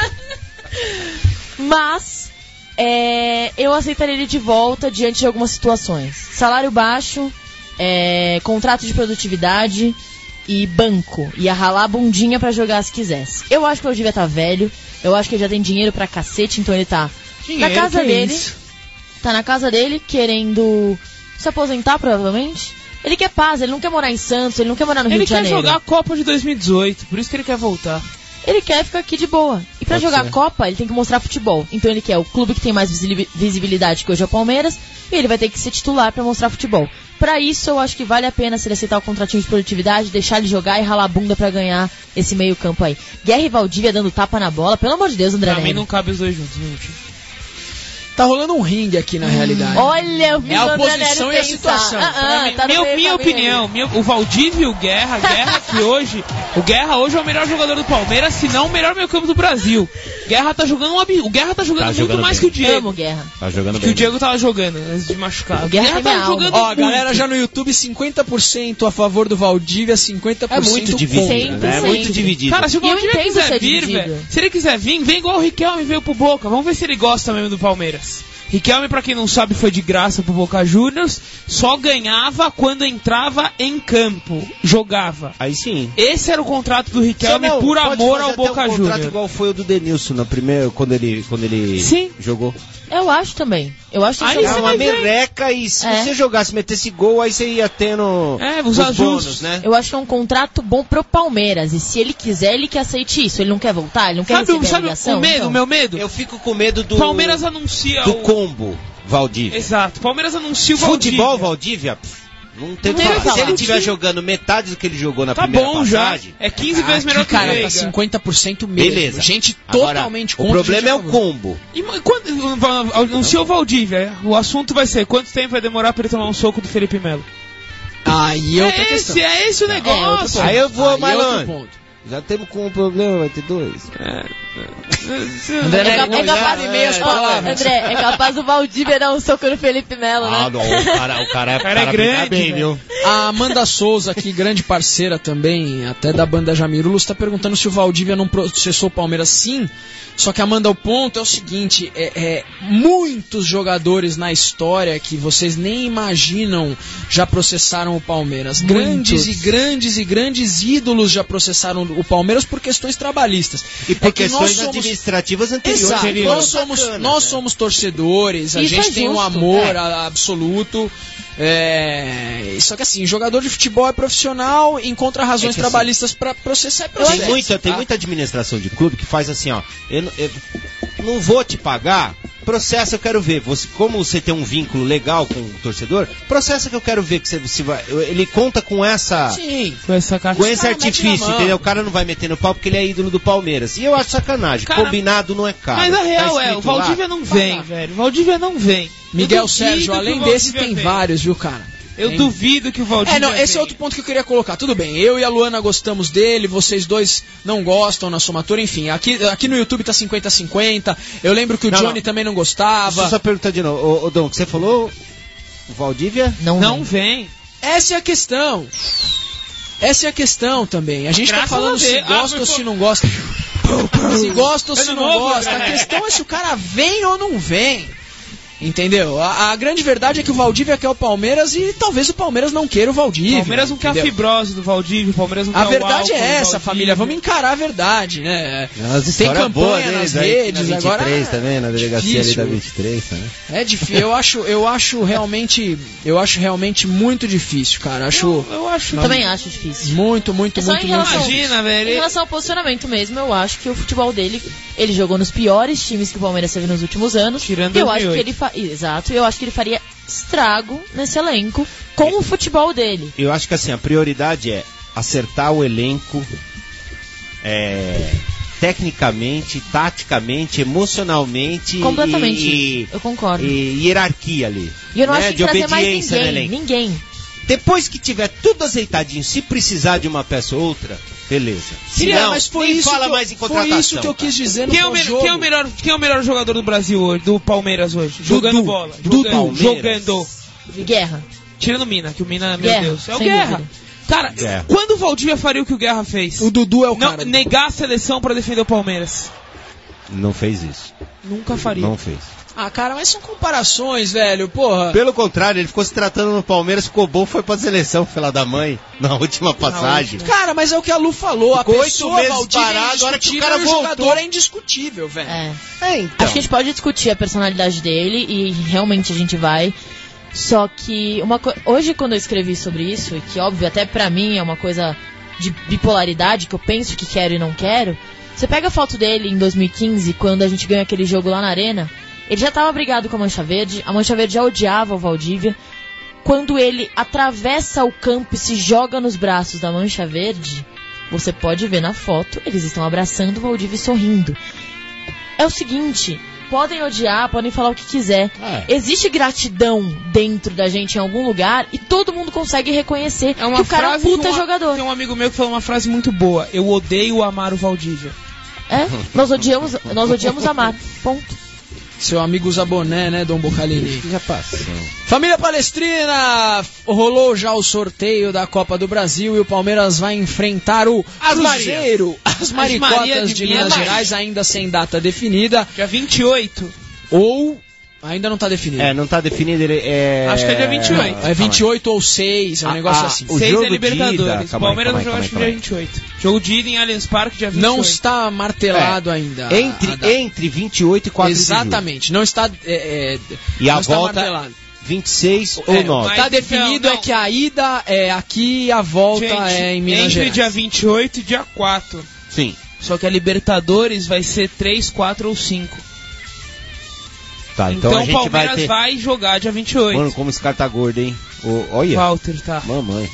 Mas eu aceitaria ele de volta diante de algumas situações. Salário baixo, contrato de produtividade e banco. Ia ralar a bundinha pra jogar se quisesse. Eu acho que o Valdívia tá velho. Eu acho que ele já tem dinheiro pra cacete. Então ele tá na casa dele. Tá na casa dele querendo se aposentar, provavelmente. Ele quer paz, ele não quer morar em Santos, ele não quer morar no Rio de Janeiro. Ele quer jogar a Copa de 2018, por isso que ele quer voltar. Ele quer ficar aqui de boa. E pra jogar a Copa, ele tem que mostrar futebol. Então ele quer o clube que tem mais visibilidade, que hoje é o Palmeiras, e ele vai ter que ser titular pra mostrar futebol. Pra isso, eu acho que vale a pena se ele aceitar o contratinho de produtividade, deixar ele jogar e ralar a bunda pra ganhar esse meio campo aí. Guerra e Valdívia dando tapa na bola, pelo amor de Deus, André. Pra mim não cabe os dois juntos, gente. Tá rolando um ringue aqui na realidade. Olha, eu vi a oposição e a situação. Minha opinião, o Valdívia e o Guerra que hoje, o Guerra hoje é o melhor jogador do Palmeiras, se não o melhor meio campo do Brasil. Guerra tá jogando o Guerra tá jogando muito mais que o Diego. Amo o Guerra. Tá jogando que o Diego tava jogando antes de machucar. O Guerra tá jogando. Ó, galera já no YouTube 50% a favor do Valdívia, 50% é muito dividido, né? É muito dividido. Cara, se o Valdívia quiser vir, velho, se ele quiser vir, vem igual o Riquelme veio pro Boca. Vamos ver se ele gosta mesmo do Palmeiras. Riquelme, pra quem não sabe, foi de graça pro Boca Juniors, só ganhava quando entrava em campo, jogava. Aí sim. Esse era o contrato do Riquelme por amor ao Boca Juniors. Um contrato igual foi o do Denilson na primeira, quando ele sim. Jogou. Eu acho também. Eu acho que aí é uma merreca e se você jogasse, metesse gol, aí você ia tendo os bônus, né? Eu acho que é um contrato bom pro Palmeiras. E se ele quiser, ele que aceite isso. Ele não quer voltar, ele não quer receber a ligação. O meu medo? Eu fico com medo do... Palmeiras anuncia do combo Valdívia. Exato. Palmeiras anuncia o Valdívia. Futebol Valdívia? Não tem Não tem o que Se ele falar. estiver jogando metade do que ele jogou na Tá primeira bom já. passagem... É 15 vezes melhor que o Cara, Veiga. tá 50% mesmo. Beleza. Gente Agora, totalmente o contra. problema gente é a o favor. combo. E quando anunciou o Valdívia, o assunto vai ser quanto tempo vai demorar pra ele tomar um soco do Felipe Melo? Aí é outra questão. É esse o outro negócio. ponto. Aí eu vou Aí mais é outro longe. ponto. Já temos com um problema, vai ter dois. André, É capaz de meias palavras. André, é capaz do Valdívia dar um soco no Felipe Melo, né? Ah, não, o cara é grande, bem, velho. viu? A Amanda Souza, aqui, grande parceira também, até da banda Jamirulos, está perguntando se o Valdívia não processou o Palmeiras. Sim, só que, Amanda, o ponto é o seguinte, muitos jogadores na história que vocês nem imaginam já processaram o Palmeiras. Grandes e grandes ídolos já processaram o Palmeiras por questões trabalhistas. E por que questões administrativas anteriores. Exato, nós somos torcedores, a Isso gente é tem um justo. amor absoluto. Só que assim, jogador de futebol é profissional, encontra razões que trabalhistas pra processar. Tem muita administração de clube que faz assim, ó. Eu não vou te pagar, processa, eu quero ver. Como você tem um vínculo legal com o torcedor, processa que eu quero ver que você vai. Ele conta com essa. Sim. Com essa caixa. Com esse cara mete artifício, na mão. entendeu? O cara não vai meter no pau porque ele é ídolo do Palmeiras. E eu acho sacanagem. Cara, Combinado não é caro. Mas a real Tá é, o escrito lá. Valdívia não vem, velho. O Valdívia não vem. Miguel Eu duvido Sérgio, que além o desses Valdívia tem venha. vários, viu, cara? Eu Tem. duvido que o Valdívia Esse é venha. outro ponto que eu queria colocar. Tudo bem, eu e a Luana gostamos dele, vocês dois não gostam na somatória, enfim. Aqui no YouTube tá 50-50. Eu lembro que o Johnny também não gostava. Deixa eu só perguntar de novo. Ô Dom, que você falou? O Valdívia? Não vem. Essa é a questão. Essa é a questão também. A gente tá Graças falando a se Deus. gosta ou se não gosta. Se gosta ou se Ano não novo, gosta. A André. questão é se o cara vem ou não vem. Entendeu? A grande verdade é que o Valdívia quer o Palmeiras e talvez o Palmeiras não queira o Valdívia. O Palmeiras não quer a entendeu? fibrose do Valdívia, o Palmeiras não quer A o verdade álcool é do essa, Valdívia. família. Vamos encarar a verdade, né? As Tem histórias boas campanha nas deles aí, redes, na 23 agora também, na delegacia difícil. ali da 23 também. É difícil. Eu acho realmente muito difícil, cara. Eu acho. Também acho difícil. Muito É só em relação, Imagina, velho. Em relação ao posicionamento mesmo, eu acho que o futebol dele, ele jogou nos piores times que o Palmeiras teve nos últimos anos. Tirando eu acho 2008. que ele Exato, eu acho que ele faria estrago nesse elenco com o futebol dele. Eu acho que assim, a prioridade é acertar o elenco tecnicamente, taticamente, emocionalmente Completamente. Eu concordo. e hierarquia ali. E eu não né? acho que de trazer mais obediência no elenco. ninguém. Depois que tiver tudo azeitadinho, se precisar de uma peça ou outra, beleza. Se não, mas foi nem isso fala que mais em foi contratação. isso que eu quis dizer no Quem é, pós-jogo. quem é o melhor jogador do Brasil hoje, do Palmeiras hoje? Jogando bola. Dudu. Jogando. Guerra. Tirando o Mina, que o Mina, meu Guerra, Deus. É o sem Guerra. dúvida. Cara, Guerra. quando o Valdívia faria o que o Guerra fez? O Dudu é o Não, cara. negar a seleção pra defender o Palmeiras. Não fez isso. Nunca faria. Não fez. Ah, cara, mas são comparações, velho, porra. Pelo contrário, ele ficou se tratando no Palmeiras, ficou bom, foi pra seleção, filha da mãe, na última passagem. Cara, mas é o que a Lu falou. Ficou a 8 pessoa meses Valdívia parado, é agora que o indiscutível cara e o voltou. jogador é indiscutível, velho. Então. Acho que a gente pode discutir a personalidade dele e realmente a gente vai. Só que hoje quando eu escrevi sobre isso, e que óbvio até pra mim é uma coisa de bipolaridade, que eu penso que quero e não quero, você pega a foto dele em 2015, quando a gente ganhou aquele jogo lá na Arena, ele já tava brigado com a Mancha Verde já odiava o Valdívia. Quando ele atravessa o campo e se joga nos braços da Mancha Verde, você pode ver na foto, eles estão abraçando o Valdívia e sorrindo. É o seguinte, podem odiar, podem falar o que quiser. Existe gratidão dentro da gente em algum lugar e todo mundo consegue reconhecer que o cara é um puta jogador. Tem um amigo meu que falou uma frase muito boa. Eu odeio amar o Valdívia. Nós odiamos amar. Ponto. Seu amigo usa boné, né, Dom Bocalini? Já passou. Família Palestrina, rolou já o sorteio da Copa do Brasil e o Palmeiras vai enfrentar o Cruzeiro. As Maricotas de Minas Gerais, ainda sem data definida. Dia 28. Ou ainda não tá definido. Não tá definido, ele é... Acho que é dia 28. É 28 ou 6, é um negócio assim. O 6 jogo é Libertadores. de ida, O calma Palmeiras aí, vai jogar acho que dia 28. Jogo de ida em Allianz Parque dia 28. Não está martelado ainda. Entre 28 e 4 Exatamente, não está e não a está volta martelado. 26 ou 9. Está definido é que a ida é aqui e a volta é em Minas entre Gerais. dia 28 e dia 4. Sim. Só que a Libertadores vai ser 3, 4 ou 5. Tá, então a o gente Palmeiras vai jogar dia 28. Mano, como esse cara tá gordo, hein? Olha. Walter, tá. Mamãe.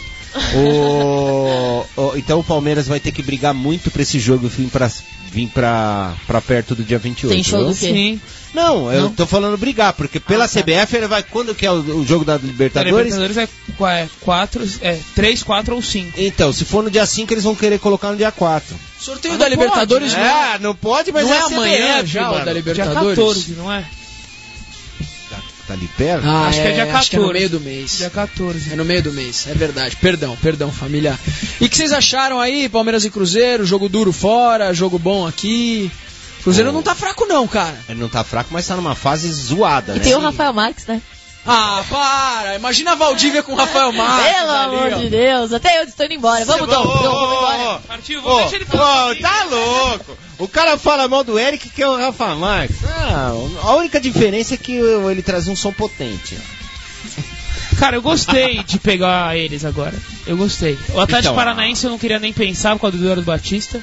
Então o Palmeiras vai ter que brigar muito pra esse jogo vir pra perto do dia 28. Tem show do quê? Sim. Não, eu tô falando brigar, porque pela CBF ele vai... Quando que é o jogo da Libertadores? A Libertadores é 3, 4 ou 5. Então, se for no dia 5, eles vão querer colocar no dia 4. Sorteio da Libertadores pode, né? Não pode, mas não é a amanhã CBF, já, mano. o da Dia Libertadores? 14, não é? Tá ali perto? Acho que é dia 14. Acho que é no meio do mês. Dia 14. É no meio do mês, é verdade. Perdão, família. E o que vocês acharam aí, Palmeiras e Cruzeiro? Jogo duro fora, jogo bom aqui. Cruzeiro não tá fraco não, cara. Ele não tá fraco, mas tá numa fase zoada, E né? tem o Rafael Marques, né? Ah, para! Imagina a Valdívia com o Rafael Marques. Pelo amor de Deus, até eu estou indo embora. Vamos, Dom, vamos embora. Partiu, deixa ele falar. Tá louco! O cara fala mal do Eric, que é o Rafa Marques. A única diferença é que ele traz um som potente. Cara, eu gostei de pegar eles agora. Eu gostei. O Atlético Paranaense eu não queria nem pensar por causa do Eduardo Batista.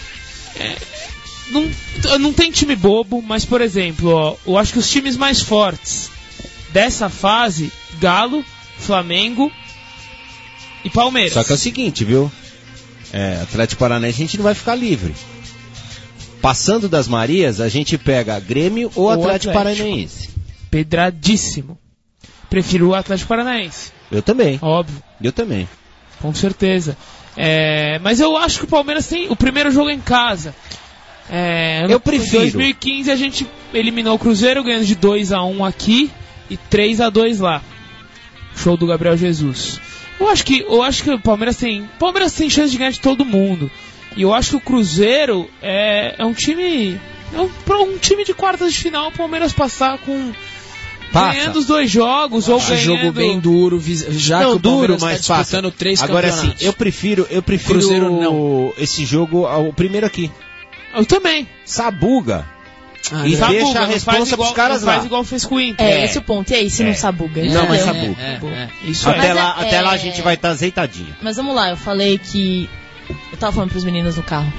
Não tem time bobo, mas, por exemplo, ó, eu acho que os times mais fortes dessa fase, Galo, Flamengo e Palmeiras. Só que é o seguinte, viu? Atlético Paranaense a gente não vai ficar livre. Passando das Marias, a gente pega Grêmio ou Atlético Paranaense. Pedradíssimo. Prefiro o Atlético Paranaense. Eu também. Óbvio. Eu também. Com certeza. Mas eu acho que o Palmeiras tem o primeiro jogo em casa. Eu prefiro. Em 2015 a gente eliminou o Cruzeiro ganhando de 2-1 aqui e 3-2 lá. Show do Gabriel Jesus. Eu acho que o Palmeiras tem chance de ganhar de todo mundo. E eu acho que o Cruzeiro é um time um time de quartas de final. O Palmeiras passar com ganhando os 2 jogos ou ganhando... jogo bem duro, já não, que o Palmeiras duro, mas está disputando 3 Agora campeonatos. sim, eu prefiro Cruzeiro não. Esse jogo ao primeiro aqui. Eu também. Sabuga. E Sabuga, deixa a responsa pros caras lá. Faz igual fez com o Inter. Esse é o ponto. E aí, se não sabuga? Não, mas Entendeu? sabuga. Isso Até Mas lá a gente vai estar azeitadinho. Mas vamos lá, eu falei que... Eu tava falando pros meninos no carro.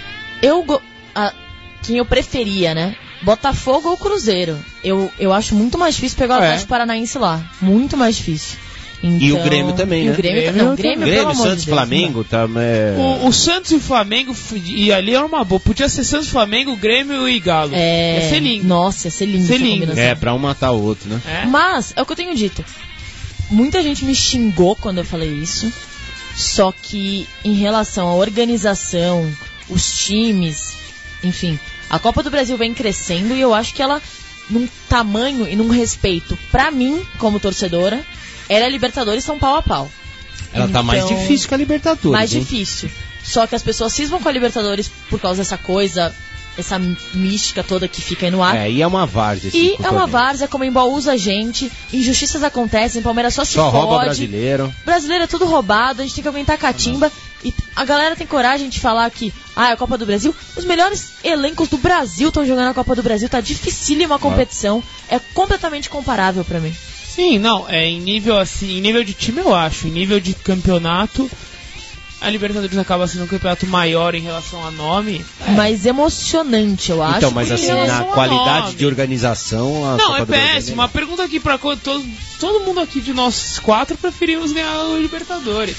Quem eu preferia, né? Botafogo ou Cruzeiro. Eu acho muito mais difícil pegar o Atlético Paranaense lá. Muito mais difícil. Então, e o Grêmio também, né? O Grêmio, pelo amor Santos, de Deus, Flamengo, tá, o Santos e o Flamengo, e ali era uma boa. Podia ser Santos, Flamengo, Grêmio e Galo. Ia ser lindo. Nossa, ia ser lindo. essa combinação. Pra um matar o outro, né? Mas, é o que eu tenho dito. Muita gente me xingou quando eu falei isso. Só que, em relação à organização, os times, enfim, a Copa do Brasil vem crescendo e eu acho que ela, num tamanho e num respeito, pra mim, como torcedora, era a Libertadores São pau a pau. Ela tá mais difícil que a Libertadores. Mais difícil. Só que as pessoas cismam com a Libertadores por causa dessa coisa, essa mística toda que fica aí no ar. E é uma várzea. E é uma várzea, a Conmebol usa a gente, injustiças acontecem, Palmeiras só se fode. Rouba brasileiro. Brasileiro é tudo roubado, a gente tem que aguentar a catimba. E a galera tem coragem de falar que a Copa do Brasil, os melhores elencos do Brasil estão jogando a Copa do Brasil, tá dificílima a competição, é completamente comparável pra mim. Sim, não, em nível assim, em nível de time eu acho, em nível de campeonato, a Libertadores acaba sendo um campeonato maior em relação a nome. Mais emocionante, eu acho. Então, mas assim, na qualidade de organização... Não, é péssimo. Uma pergunta aqui pra todo mundo aqui de nós 4 preferimos ganhar a Libertadores.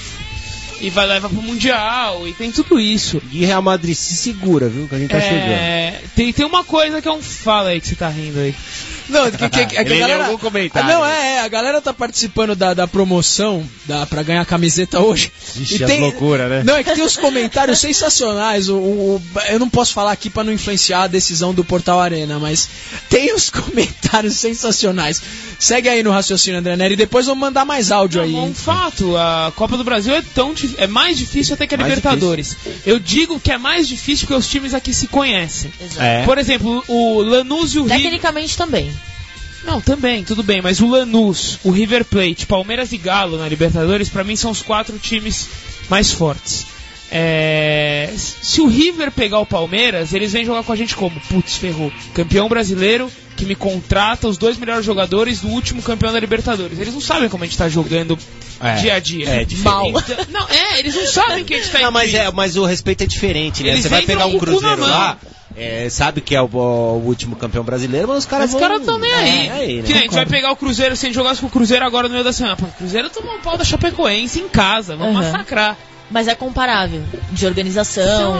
E vai levar pro Mundial, e tem tudo isso. E Real Madrid se segura, viu, que a gente tá chegando. Tem uma coisa que é um... Fala aí que você tá rindo aí. Não, que a galera... algum comentário. Não, a galera tá participando da promoção pra ganhar a camiseta hoje. Ixi, e loucura, né? Não, é que tem uns comentários sensacionais. Eu não posso falar aqui pra não influenciar a decisão do Portal Arena, mas tem uns comentários sensacionais. Segue aí no raciocínio, André Neri, e depois vamos mandar mais áudio aí. Um fato, a Copa do Brasil é mais difícil até que a Libertadores. Eu digo que é mais difícil porque os times aqui se conhecem. Exato. Por exemplo, o Lanús e o River... Tecnicamente também. Não, também, tudo bem, mas o Lanús, o River Plate, Palmeiras e Galo na Libertadores, pra mim são os 4 times mais fortes. Se o River pegar o Palmeiras, eles vêm jogar com a gente como? Putz, ferrou. Campeão brasileiro que me contrata os 2 melhores jogadores do último campeão da Libertadores. Eles não sabem como a gente tá jogando dia a dia. É diferente. Mal. Não, eles não sabem que a gente tá Não, mas o respeito é diferente, né? Eles Você vai pegar um entram com o cu Cruzeiro na mão. lá, sabe que é o último campeão brasileiro, mas os caras estão nem aí. Né? Que nem a gente vai pegar o Cruzeiro, se a gente jogasse com o Cruzeiro agora no meio da semana. Pô, o Cruzeiro tomou um pau da Chapecoense em casa, vamos massacrar. Mas é comparável, de organização.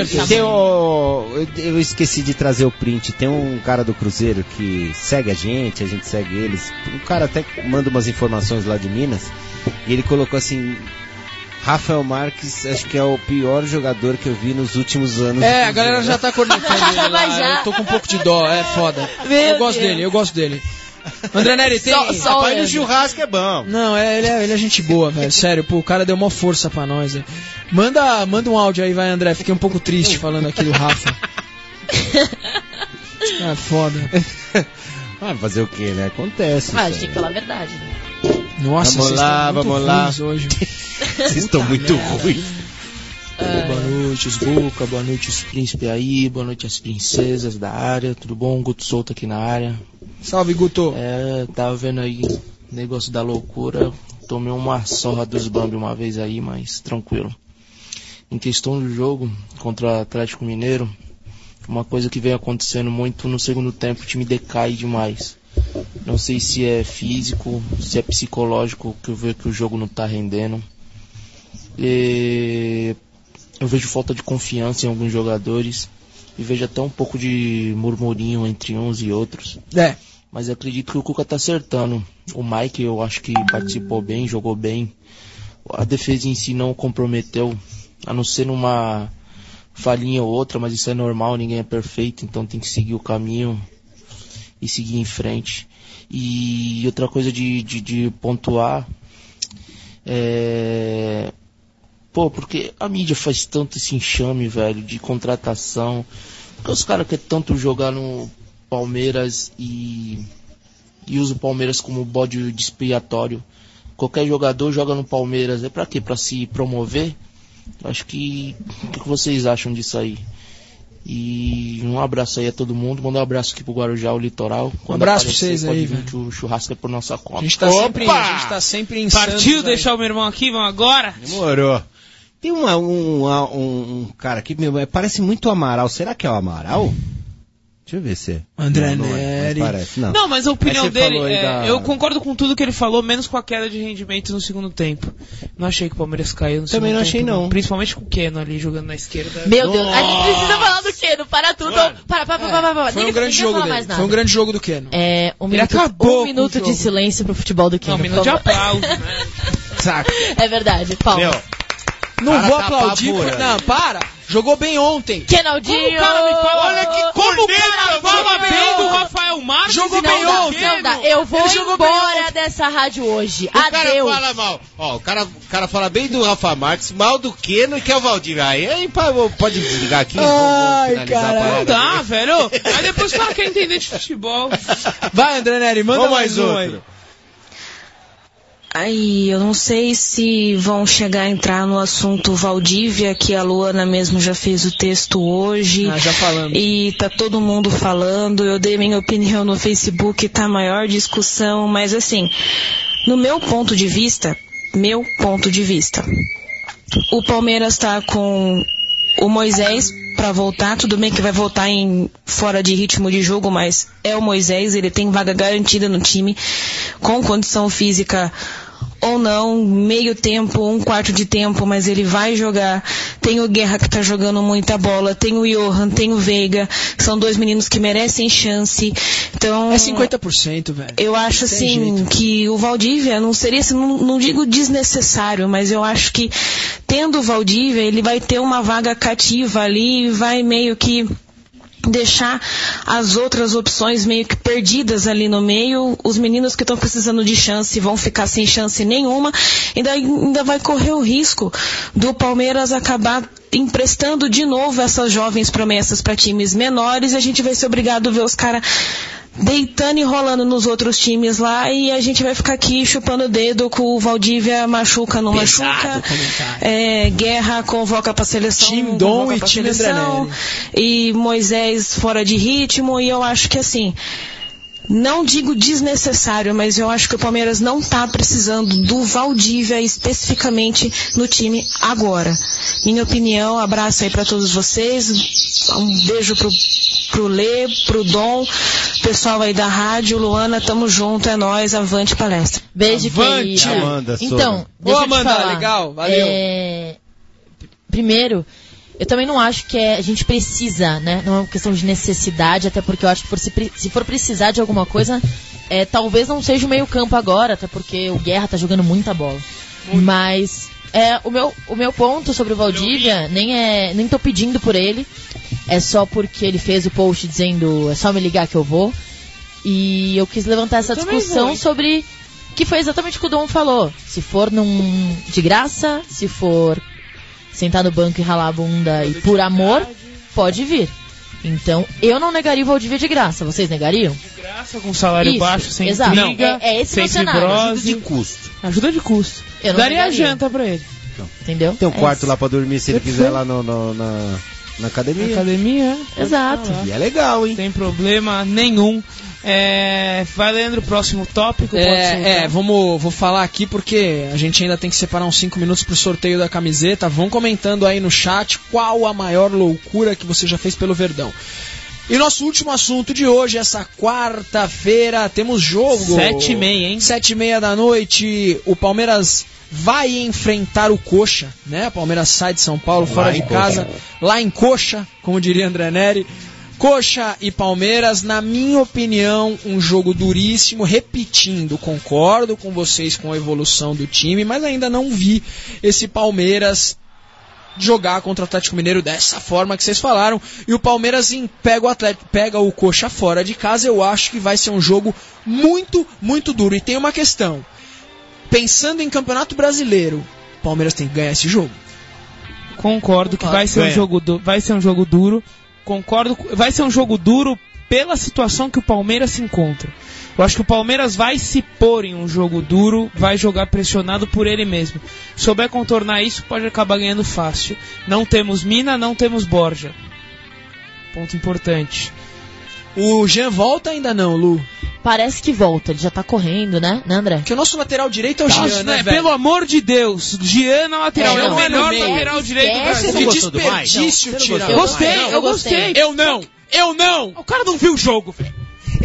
Eu esqueci de trazer o print. Tem um cara do Cruzeiro que segue a gente segue eles. O cara até manda umas informações lá de Minas. E ele colocou assim: Rafael Marques, acho que é o pior jogador que eu vi nos últimos anos. A galera já tá cornetando ele lá. Eu tô com um pouco de dó, é foda. Eu gosto dele. André Neri, tem... Rapaz do churrasco é bom. Não, ele é gente boa, velho. Sério, pô, o cara deu uma força pra nós. Né? Manda um áudio aí, vai, André. Fiquei um pouco triste falando aqui do Rafa. Foda. Fazer o que, né? Acontece. Mas tem que falar a verdade, né? Nossa, vamos lá. Hoje. Vocês estão muito ruins. Boa noite, os Boca, boa noite, os príncipes aí, boa noite, as princesas da área, tudo bom? Guto Souto aqui na área. Salve, Guto. Tava vendo aí negócio da loucura, tomei uma sorra dos Bambi uma vez aí, mas tranquilo. Em questão do jogo contra o Atlético Mineiro, uma coisa que vem acontecendo muito no segundo tempo, o time decai demais. Não sei se é físico, se é psicológico, que eu vejo que o jogo não tá rendendo. Eu vejo falta de confiança em alguns jogadores e vejo até um pouco de murmurinho entre uns e outros. Mas acredito que o Cuca tá acertando. O Mike, eu acho que participou bem, jogou bem. A defesa em si não comprometeu, a não ser numa falhinha ou outra, mas isso é normal, ninguém é perfeito, então tem que seguir o caminho e seguir em frente. E outra coisa de pontuar porque a mídia faz tanto esse enxame, velho, de contratação. Porque os caras querem tanto jogar no Palmeiras e usa o Palmeiras como bode expiatório. Qualquer jogador joga no Palmeiras. É pra quê? Pra se promover? Acho que... O que vocês acham disso aí? E um abraço aí a todo mundo. Mandar um abraço aqui pro Guarujá, o litoral. Um abraço pra vocês aí, velho. Que o churrasco é por nossa conta. A gente tá sempre em Partiu Santos, deixar o meu irmão aqui, vamos agora? Demorou. Tem um cara aqui, parece muito o Amaral. Será que é o Amaral? Deixa eu ver se é. André Neri. Não, mas a opinião dele, eu concordo com tudo que ele falou, menos com a queda de rendimento no segundo tempo. Não achei que o Palmeiras caiu no segundo tempo. Também não achei, não. Principalmente com o Keno ali jogando na esquerda. Meu Deus, a gente precisa falar do Keno, para tudo. Para. Foi um grande jogo dele. Foi um grande jogo do Keno. Um minuto de silêncio pro futebol do Keno. Um minuto de aplauso, né? Saco. É verdade, Paulo. Não vou aplaudir. Não, para. Jogou bem ontem. Kenaldinho. Como o cara me fala? Olha que como o cara fala bem do Rafael Marques? Jogou bem ontem. Não dá. Eu vou embora dessa rádio hoje. Adeus. O cara fala mal. Ó, o cara fala bem do Rafa Marques, mal do Keno e que é o Valdir. Aí pode ligar aqui. Ai, cara. Não dá, velho. Aí depois o cara quer entender de futebol. Vai, André Neri, manda mais um aí. Aí, eu não sei se vão chegar a entrar no assunto Valdívia, que a Luana mesmo já fez o texto hoje. Já falamos. E tá todo mundo falando, eu dei minha opinião no Facebook, tá a maior discussão, mas assim, no meu ponto de vista, o Palmeiras tá com o Moisés pra voltar, tudo bem que vai voltar fora de ritmo de jogo, mas é o Moisés, ele tem vaga garantida no time, com condição física ou não, meio tempo, um quarto de tempo, mas ele vai jogar. Tem o Guerra que tá jogando muita bola, tem o Johan, tem o Veiga, são dois meninos que merecem chance. Então, é 50%, velho. Eu acho assim que o Valdívia não seria, não digo desnecessário, mas eu acho que tendo o Valdívia, ele vai ter uma vaga cativa ali e vai meio que deixar as outras opções meio que perdidas ali no meio. Os meninos que estão precisando de chance vão ficar sem chance nenhuma, e daí ainda vai correr o risco do Palmeiras acabar emprestando de novo essas jovens promessas para times menores, e a gente vai ser obrigado a ver os caras deitando e rolando nos outros times lá, e a gente vai ficar aqui chupando o dedo com o Valdívia machuca, não machuca. Guerra convoca pra seleção, time Dom e time seleção, e Moisés fora de ritmo, e eu acho que assim, Não digo desnecessário, mas eu acho que o Palmeiras não está precisando do Valdívia especificamente no time agora. Minha opinião, abraço aí para todos vocês, um beijo pro Lê, pro Dom, pessoal aí da rádio, Luana, tamo junto, é nóis, avante palestra. Beijo, avante, Amanda. Então, deixa eu te Amanda, falar. legal, valeu. Primeiro, eu também não acho que a gente precisa, né? Não é uma questão de necessidade, até porque eu acho que se for precisar de alguma coisa, talvez não seja o meio campo agora, até porque o Guerra tá jogando muita bola. Mas o meu ponto sobre o Valdívia, nem tô pedindo por ele, é só porque ele fez o post dizendo, é só me ligar que eu vou. E eu quis levantar essa discussão sobre, que foi exatamente o que o Dom falou. Se for de graça, se for sentar no banco e ralar a bunda e por amor, pode vir. Então, eu não negaria o Valdívia de graça. Vocês negariam? De graça, com salário baixo, sem exato. briga, esse sem cenário. Ajuda de custo. Ajuda de custo. Eu não daria negaria. a janta pra ele. Entendeu? Tem um quarto lá pra dormir se ele quiser lá na academia. Academia, exato. E é legal, hein? Não tem problema nenhum. Vai, Leandro, o próximo tópico. Vou falar aqui porque a gente ainda tem que separar uns 5 minutos pro sorteio da camiseta. Vão comentando aí no chat qual a maior loucura que você já fez pelo Verdão. E nosso último assunto de hoje, essa quarta-feira, temos jogo. 7h30, hein? 7h30 da noite, o Palmeiras vai enfrentar o Coxa, né? O Palmeiras sai de São Paulo, fora de casa, lá em Coxa, como diria André Neri. Coxa e Palmeiras, na minha opinião, um jogo duríssimo, repetindo, concordo com vocês com a evolução do time, mas ainda não vi esse Palmeiras jogar contra o Atlético Mineiro dessa forma que vocês falaram, e o Palmeiras pega o Coxa fora de casa. Eu acho que vai ser um jogo muito, muito duro. E tem uma questão, pensando em Campeonato Brasileiro, o Palmeiras tem que ganhar esse jogo. Concordo que vai ser um jogo duro. Concordo, vai ser um jogo duro pela situação que o Palmeiras se encontra. Eu acho que o Palmeiras vai se pôr em um jogo duro, vai jogar pressionado por ele mesmo. Se souber contornar isso, pode acabar ganhando fácil. Não temos Mina, não temos Borja. Ponto importante. O Jean volta ainda não, Lu? Parece que volta, ele já tá correndo, né, André? Porque o nosso lateral direito é o Jean, né, velho? Pelo amor de Deus, Jean na lateral, é o melhor lateral direito do Brasil. Que desperdício, Tira. Eu gostei. Eu não! O cara não viu o jogo, velho.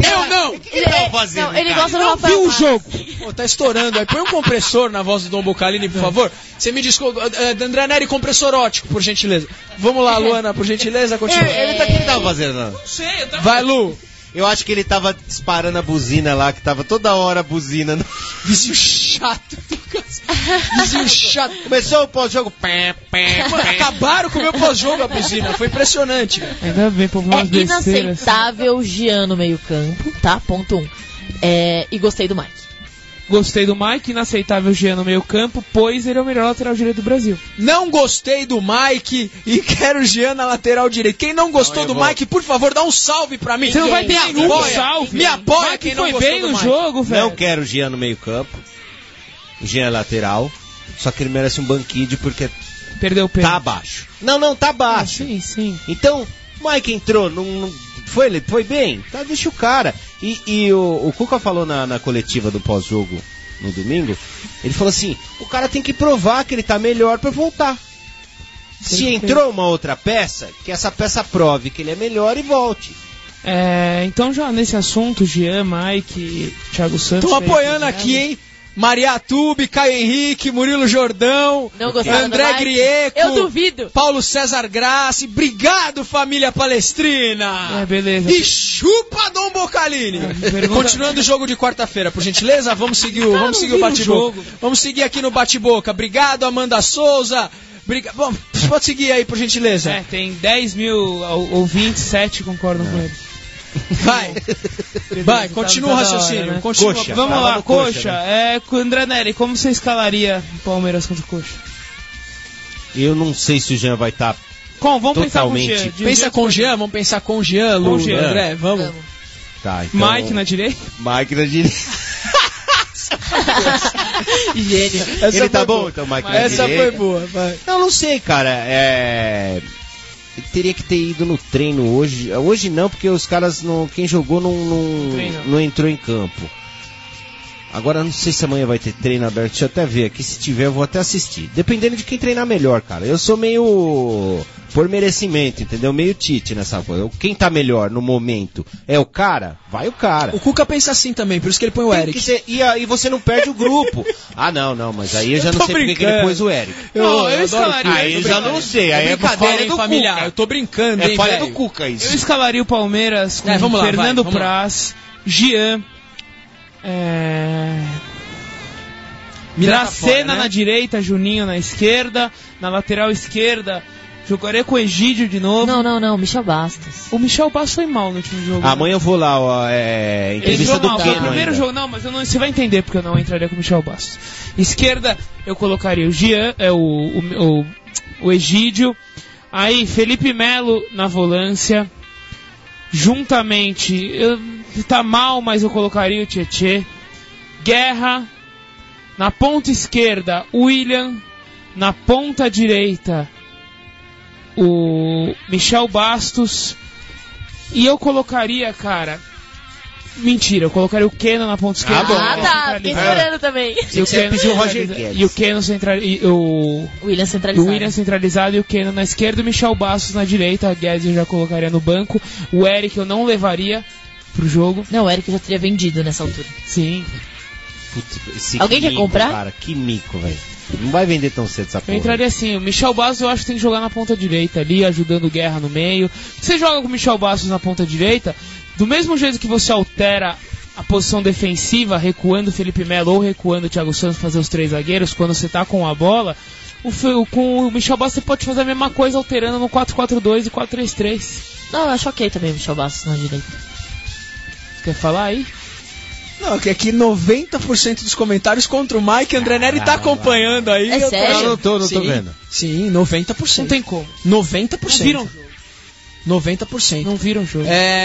Ele gosta do Rafael. Não viu o jogo. Pô, tá estourando aí. Põe um compressor na voz do Dom Bocalini, por favor. Você me desculpa. André Neri, compressor ótico, por gentileza. Vamos lá, Luana, por gentileza, continua. O que ele tava fazendo? Não sei, eu tava... Vai, Lu. Eu acho que ele tava disparando a buzina lá, que tava toda hora a buzina. Vizinho chato. Vizinho chato. Começou o pós-jogo. Acabaram com o meu pós-jogo a buzina. Foi impressionante. Ainda bem, por umas besteiras. Inaceitável Jean no meio campo, tá? Ponto 1. E gostei do Mike. Gostei do Mike, inaceitável Jean no meio campo, pois ele é o melhor lateral direito do Brasil. Não gostei do Mike e quero o Jean na lateral direita. Quem não gostou do Mike, por favor, dá um salve pra mim. Você não vai ter nenhum salve. Me apoia Mike quem não foi gostou bem do no Mike. jogo, velho. Não quero o Jean no meio campo. O Jean é lateral. Só que ele merece um banquide porque perdeu o pênalti. Tá abaixo. Não, tá abaixo. Sim. Então, o Mike entrou, foi bem, tá, deixa o cara. E o Cuca falou na coletiva do pós-jogo no domingo, ele falou assim, o cara tem que provar que ele tá melhor pra voltar. Se entrou uma outra peça, que essa peça prove que ele é melhor e volte. Então já nesse assunto, Jean, Mike, Thiago Santos... Estão apoiando aqui, hein? Maria Tube, Caio Henrique, Murilo Jordão, André Grieco, eu duvido. Paulo César Grassi, obrigado, família palestrina. Beleza. E chupa Dom Bocalini. Continuando o jogo de quarta-feira, por gentileza, vamos seguir o bate-boca. Vamos seguir aqui no bate-boca. Obrigado, Amanda Souza. Bom, pode seguir aí, por gentileza. Tem 10 mil ouvintes, 7 concordam com ele. Vai, continua o raciocínio. Né? Continua. Coxa. Vamos lá, Coxa. Né? André Neri, como você escalaria o Palmeiras contra o Coxa? Eu não sei se o Jean vai estar vamos totalmente... pensar com o Jean. Pensa com o Jean, vamos pensar com o Jean, Lu, André, vamos. Tá, então... Mike na direita? Mike na direita. Gênio. Ele tá bom, então, Mike na direita. Essa foi boa, vai. Não sei, cara. ele teria que ter ido no treino hoje. Hoje não, porque os caras, quem jogou não entrou em campo. Agora, não sei se amanhã vai ter treino aberto. Deixa eu até ver aqui. Se tiver, eu vou até assistir. Dependendo de quem treinar melhor, cara. Eu sou meio por merecimento, entendeu? Meio Tite nessa coisa. Quem tá melhor no momento é o cara? Vai o cara. O Cuca pensa assim também, por isso que ele põe o Eric. E aí você não perde o grupo. Não, mas aí eu já não sei porque que ele pôs o Eric. Eu escalaria. Aí eu já não sei. Aí é brincadeira do familiar. Cuca. Eu tô brincando, hein, é falha do Cuca isso. Eu escalaria o Palmeiras com Fernando Praz, Jean, Dracena na direita, Juninho na esquerda, na lateral esquerda jogaria com o Egídio de novo. Não, Michel Bastos. O Michel Bastos foi mal no último jogo. Amanhã eu vou lá, entrevista do Keno. Primeiro jogo, não, mas você vai entender porque eu não entraria com o Michel Bastos. Esquerda, eu colocaria o Jean, o Egídio. Aí, Felipe Melo na volância. Juntamente, tá mal, mas eu colocaria o Tietê. Guerra. Na ponta esquerda, William. Na ponta direita, o Michel Bastos. E eu colocaria, cara... Mentira, eu colocaria o Keno na ponta esquerda. Fiquei esperando também. E o Keno o William centralizado e o Keno na esquerda, o Michel Bastos na direita. A Guedes eu já colocaria no banco. O Eric eu não levaria pro jogo. Não, o Eric eu já teria vendido nessa altura. Sim. Putz, alguém quer comprar? Cara, que mico, velho. Não vai vender tão cedo essa porra. Eu entraria assim, o Michel Bastos eu acho que tem que jogar na ponta direita ali, ajudando o Guerra no meio. Você joga com o Michel Bastos na ponta direita, do mesmo jeito que você altera a posição defensiva, recuando o Felipe Melo ou recuando o Thiago Santos fazer os 3 zagueiros, quando você tá com a bola, com o Michel Bastos você pode fazer a mesma coisa alterando no 4-4-2 e 4-3-3. Não, eu acho ok também o Michel Bastos na direita. Quer falar aí? Não, que aqui 90% dos comentários contra o Mike, André Neri tá acompanhando aí. É sério? Eu não tô vendo. Sim, 90%. Não tem como. 90%. Não viram o jogo. 90%. Não viram o jogo.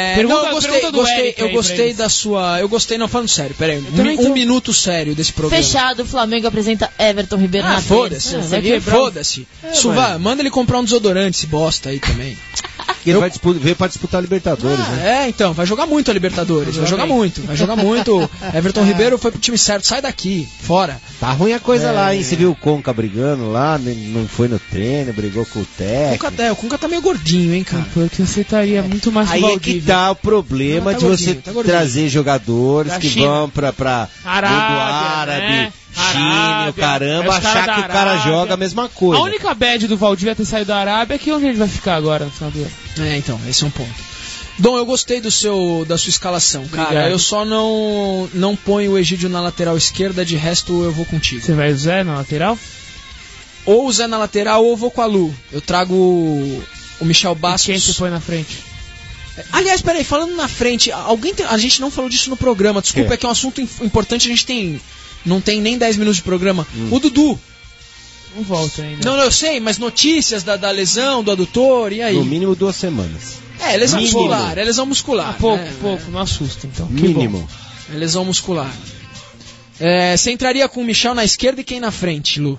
Eu gostei da sua... Eu gostei, não, falando sério, peraí. Um minuto sério desse programa. Fechado, o Flamengo apresenta Everton Ribeiro na foda-se. Foda-se. Manda ele comprar um desodorante, esse bosta aí também. Ele veio pra disputar a Libertadores, né? Então, vai jogar muito a Libertadores. Vai jogar muito. Everton Ribeiro foi pro time certo. Sai daqui, fora. Tá ruim a coisa lá, hein? Você viu o Conca brigando lá, não foi no treino, brigou com o técnico. O Conca tá meio gordinho, hein, cara? Porque eu aceitaria muito mais aí é que tá o problema de você trazer jogadores que vão pra mundo árabe, China, o caramba, achar que o cara joga a mesma coisa. A única bad do Valdívia ter saído da Arábia é que onde a gente vai ficar agora no final do ano. Então, esse é um ponto. Dom, eu gostei da sua escalação, cara. Obrigado. Eu só não ponho o Egídio na lateral esquerda, de resto eu vou contigo. Você vai o Zé na lateral? Ou o Zé na lateral ou eu vou com a Lu. Eu trago o Michel Bastos. E quem você põe na frente? Aliás, peraí, falando na frente, a gente não falou disso no programa, desculpa, é que é um assunto importante, a gente não tem nem 10 minutos de programa. O Dudu. Não volta ainda. Não, eu sei, mas notícias da lesão, do adutor, e aí? No mínimo 2 semanas. Lesão muscular. Pouco, não assusta, então. Mínimo. Lesão muscular. Você entraria com o Michel na esquerda e quem na frente, Lu?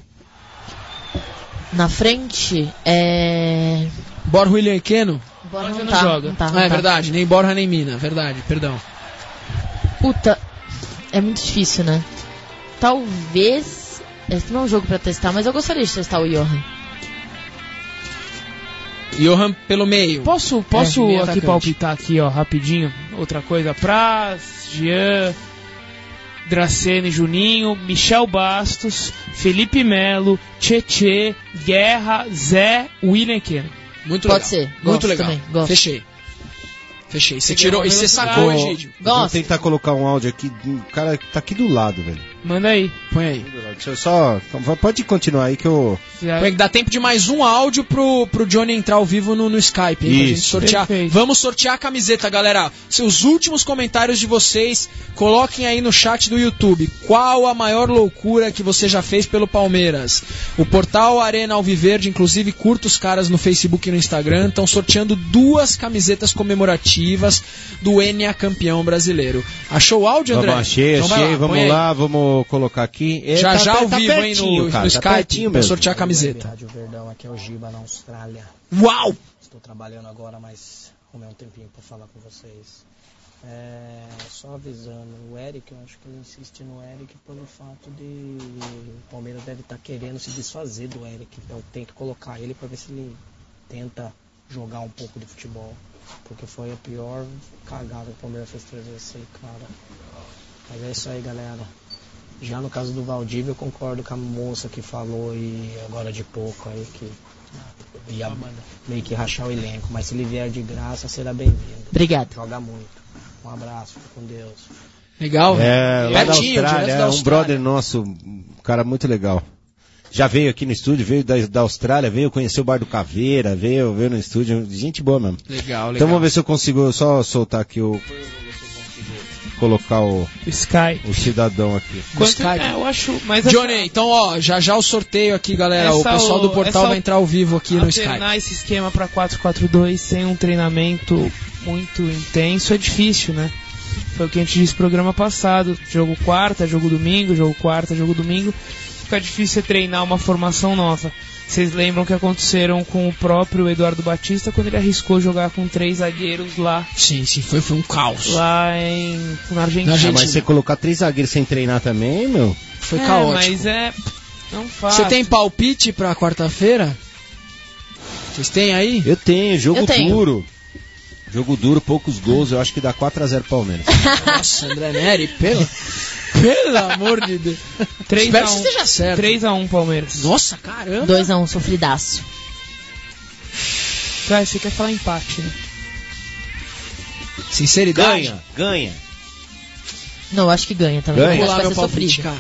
Na frente, Borja, William e Keno? Borja não joga. Não tá. É verdade, nem Borja nem Mina, verdade, perdão. Puta, é muito difícil, né? Talvez... Esse não é um jogo pra testar, mas eu gostaria de testar o Johan. Johan pelo meio. Posso aqui palpitar aqui, ó, rapidinho. Outra coisa, Praz, Jean, Dracena e Juninho, Michel Bastos, Felipe Melo, Tietê, Guerra, Zé, William e Keno. Muito legal. Pode ser. Muito legal. Também, gosto. Fechei. Você tirou e você sacou, Egídio. Vou tentar colocar um áudio aqui. O cara tá aqui do lado, velho. Manda aí. Põe aí. Deixa eu só... Pode continuar aí que eu... Dá tempo de mais um áudio pro Johnny entrar ao vivo no Skype, hein? Pra gente sortear. Perfeito. Vamos sortear a camiseta, galera. Seus últimos comentários de vocês, coloquem aí no chat do YouTube. Qual a maior loucura que você já fez pelo Palmeiras? O portal Arena Alviverde, inclusive, curta os caras no Facebook e no Instagram, estão sorteando 2 camisetas comemorativas do Enia campeão brasileiro. Achou o áudio, André? Achei. Vamos lá, vamos colocar aqui. Já ao vivo aí no Skype pra sortear a camiseta. Rádio Verdão, aqui é o Giba na Austrália. Uau! Estou trabalhando agora, mas arrumei um tempinho para falar com vocês. Só avisando, o Eric, eu acho que ele insiste no Eric pelo fato de o Palmeiras deve estar querendo se desfazer do Eric. Então tem que colocar ele para ver se ele tenta jogar um pouco de futebol. Porque foi a pior cagada que o Palmeiras fez trazer esse cara. Mas é isso aí, galera. Já no caso do Valdívia, eu concordo com a moça que falou e agora de pouco aí que ia meio que rachar o elenco. Mas se ele vier de graça, será bem-vindo. Obrigado. Joga muito. Um abraço, fica com Deus. Legal, lá da Austrália, um brother nosso, um cara muito legal. Já veio aqui no estúdio, veio da Austrália, veio conhecer o Bar do Caveira, veio no estúdio, gente boa mesmo. Legal. Então vamos ver se eu consigo só soltar aqui colocar o cidadão aqui. Eu acho, mas Johnny, então já o sorteio aqui, galera. O pessoal do portal vai entrar ao vivo aqui no Skype. Alternar esse esquema para 4-4-2 sem um treinamento muito intenso é difícil, né? Foi o que a gente disse no programa passado. Jogo quarta, jogo domingo, jogo quarta, jogo domingo. Fica difícil você treinar uma formação nova. Vocês lembram que aconteceram com o próprio Eduardo Batista quando ele arriscou jogar com 3 zagueiros lá? Sim, foi um caos. Lá na Argentina. Mas você colocar 3 zagueiros sem treinar também, meu? Foi caótico. Mas não faz. Você tem palpite pra quarta-feira? Vocês têm aí? Eu tenho, jogo duro. Jogo duro, poucos gols, eu acho que dá 4-0 Palmeiras. Nossa, André Neri, pelo amor de Deus. Espero que esteja certo. 3-1 Palmeiras. Nossa, caramba. 2-1, sofridaço. Você quer falar empate, né? Sinceridade. Ganha. Não, acho que ganha também. Vamos lá, meu palpite, cara.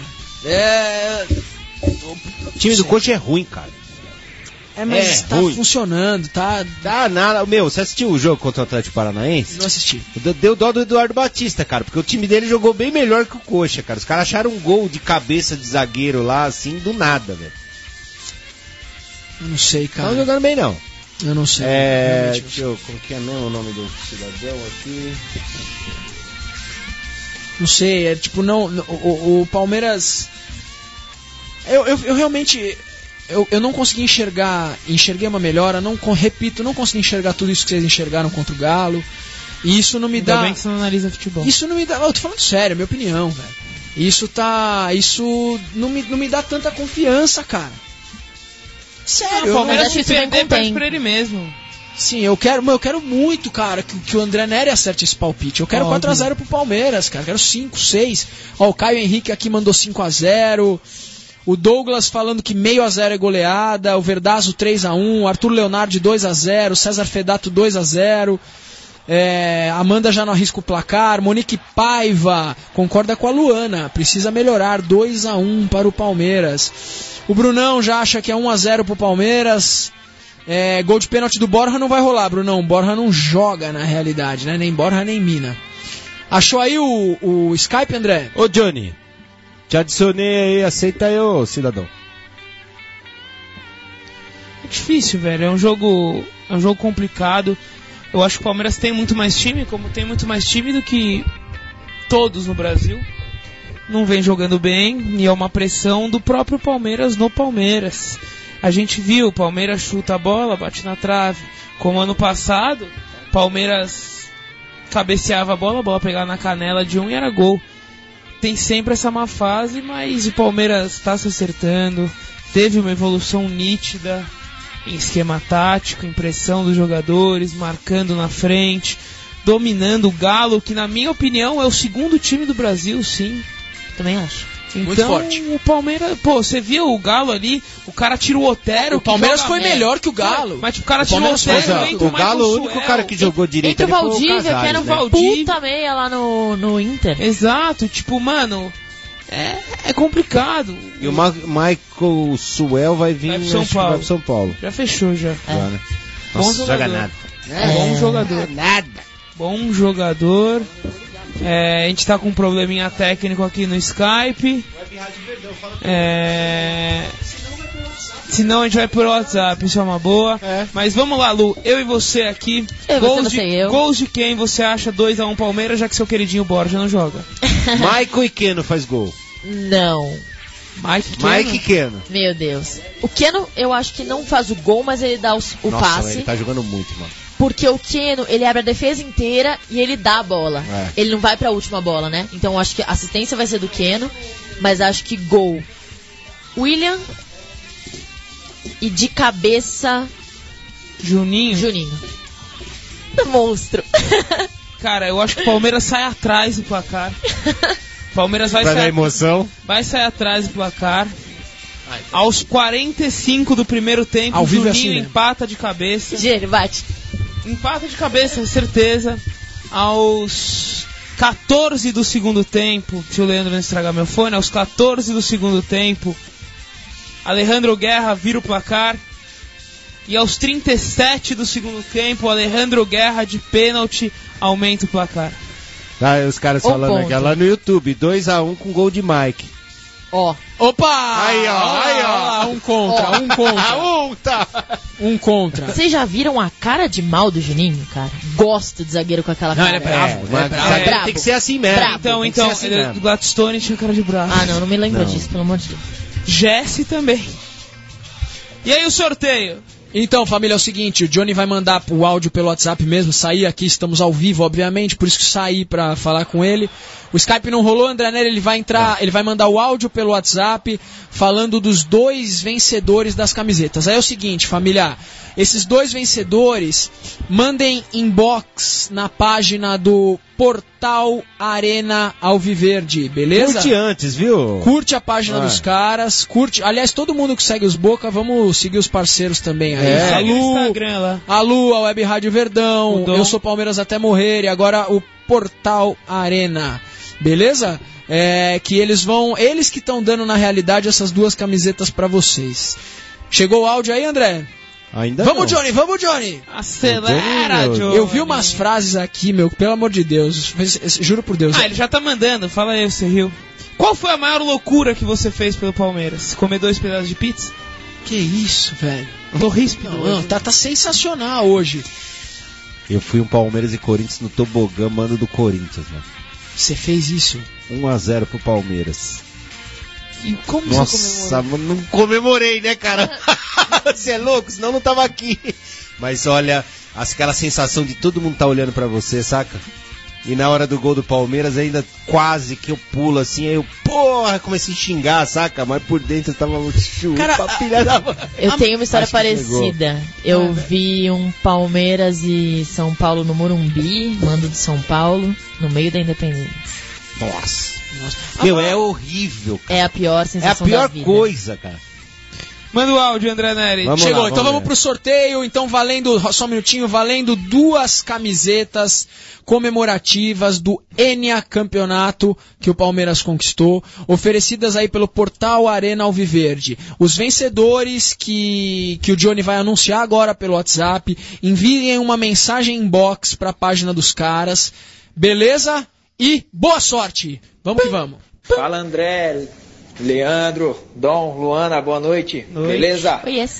O time do Coxa é ruim, cara. Mas tá ruim. Funcionando, tá... Dá nada. Meu, você assistiu o jogo contra o Atlético Paranaense? Não assisti. Deu dó do Eduardo Batista, cara, porque o time dele jogou bem melhor que o Coxa, cara. Os caras acharam um gol de cabeça de zagueiro lá, assim, do nada, velho. Eu não sei, cara. Não jogando bem, não. Eu não sei. Como que é mesmo o nome do cidadão aqui? Não sei, o Palmeiras... Eu realmente... Eu não consegui enxerguei uma melhora, não consegui enxergar tudo isso que vocês enxergaram contra o Galo. E isso não me dá... Ainda bem que você não analisa futebol. Isso não me dá... Eu tô falando sério, é minha opinião, velho. Isso não me dá tanta confiança, cara. Sério. O Palmeiras se perder pra ele mesmo. Sim, eu quero muito, cara, que o André Neri acerte esse palpite. Eu quero 4-0 pro Palmeiras, cara. Eu quero 5, 6. O Caio Henrique aqui mandou 5-0. O Douglas falando que 0,5 é goleada, o Verdazo 3-1, Arthur Leonardo 2-0, César Fedato 2-0, Amanda já não arrisca o placar, Monique Paiva concorda com a Luana, precisa melhorar, 2-1 para o Palmeiras. O Brunão já acha que é 1-0 para o Palmeiras. Gol de pênalti do Borja não vai rolar, Brunão. Borja não joga na realidade, né? Nem Borja nem Mina. Achou aí o Skype, André? Ô Johnny, te adicionei aí, aceita aí, ô cidadão. É difícil, velho. É um jogo complicado. Eu acho que o Palmeiras tem muito mais time, como tem muito mais time do que todos no Brasil. Não vem jogando bem e é uma pressão do próprio Palmeiras no Palmeiras. A gente viu, o Palmeiras chuta a bola, bate na trave. Como ano passado, Palmeiras cabeceava a bola pegava na canela de um e era gol. Tem sempre essa má fase, mas o Palmeiras está se acertando. Teve uma evolução nítida em esquema tático, em pressão dos jogadores, marcando na frente, dominando o Galo, que na minha opinião é o segundo time do Brasil, sim. Também acho. Então, muito forte. O Palmeiras, você viu o Galo ali, o cara tira o Otero. O Palmeiras foi melhor que o Galo. Mas o cara tira o Otero. O Galo, o único cara que jogou direito entre o Valdívia, foi o Casares, que era um puta meia lá no Inter. Exato, mano, é complicado. E o Michael Suel vai vir vai pro São Paulo. Já fechou, já. Né? Bom jogador. Nada. Bom jogador. Bom jogador. A gente tá com um probleminha técnico aqui no Skype. Senão a gente vai por WhatsApp, isso é uma boa. Mas vamos lá, Lu, eu e você aqui. Gols de quem você acha 2-1 Palmeiras, já que seu queridinho Borja não joga? Michael Iqueno faz gol. Não. Mike Keno. Meu Deus. O Keno, eu acho que não faz o gol, mas ele dá o Nossa, passe. ele tá jogando muito, mano. Porque o Keno, ele abre a defesa inteira e ele dá a bola. Ele não vai pra última bola, né? Então eu acho que a assistência vai ser do Keno, mas acho que gol. William e de cabeça... Juninho. Monstro. Cara, eu acho que o Palmeiras sai atrás do placar. Palmeiras vai sair. Dar emoção. Vai sair atrás do placar. Aos 45 do primeiro tempo, o Juninho assim, empata de cabeça. Gênio, bate. Empata de cabeça, certeza. Aos 14 do segundo tempo, se o Leandro não estragar meu fone, aos 14 do segundo tempo, Alejandro Guerra vira o placar. E aos 37 do segundo tempo, Alejandro Guerra de pênalti aumenta o placar. Os caras falando aqui lá no YouTube, 2-1 com gol de Mike. Opa! Aí, ó. Um contra. Um contra. Vocês já viram a cara de mal do Juninho, cara? Gosto de zagueiro com aquela cara. Ele é bravo. Bravo. Tem que ser assim mesmo. Bravo. Então, assim ele do Gladstone tinha cara de bravo. Não me lembro disso, pelo amor de Deus. Jesse também. E aí o sorteio? Então, família, é o seguinte, o Johnny vai mandar o áudio pelo WhatsApp mesmo, sair aqui, estamos ao vivo, obviamente, por isso que saí pra falar com ele. O Skype não rolou, André Neri, ele vai entrar, ele vai mandar o áudio pelo WhatsApp, falando dos 2 vencedores das camisetas. Aí é o seguinte, família, esses 2 vencedores, mandem inbox na página do Portal Arena Alviverde, beleza? Curte antes, viu? Curte a página dos caras, curte. Aliás, todo mundo que segue os Boca, vamos seguir os parceiros também aí. A Lu, a Web Rádio Verdão, Eu Sou Palmeiras Até Morrer, e agora o Portal Arena, beleza? Que eles que estão dando na realidade essas 2 camisetas pra vocês. Chegou o áudio aí, André? Ainda vamos, não. Johnny! Acelera, Johnny! Eu vi umas frases aqui, pelo amor de Deus, juro por Deus. Ele já tá mandando, fala aí, você riu. Qual foi a maior loucura que você fez pelo Palmeiras? Comer 2 pedaços de pizza? Que isso, velho? Tô ríspido. Não, tá sensacional hoje. Eu fui um Palmeiras e Corinthians no tobogã, mano do Corinthians, mano. Você fez isso? 1-0 pro Palmeiras. E como você comemorou? Não comemorei, né, cara? Você é louco, senão não tava aqui. Mas olha, aquela sensação de todo mundo tá olhando pra você, saca? E na hora do gol do Palmeiras ainda quase que eu pulo assim, aí eu, comecei a xingar, saca? Mas por dentro eu tava filha da mãe. Eu tenho uma história parecida. Eu vi um Palmeiras e São Paulo no Morumbi, mando de São Paulo, no meio da Independência. Nossa. Meu, é horrível, cara. É a pior sensação da vida. É a pior coisa, cara. Manda o áudio, André Neri. Chegou, então vamos pro sorteio. Então só um minutinho, valendo 2 camisetas comemorativas do Enia Campeonato que o Palmeiras conquistou, oferecidas aí pelo Portal Arena Alviverde. Os vencedores que o Johnny vai anunciar agora pelo WhatsApp, enviem uma mensagem inbox pra página dos caras, beleza? E boa sorte! Vamos que vamos! Fala, André, Leandro, Dom, Luana, boa noite. Beleza?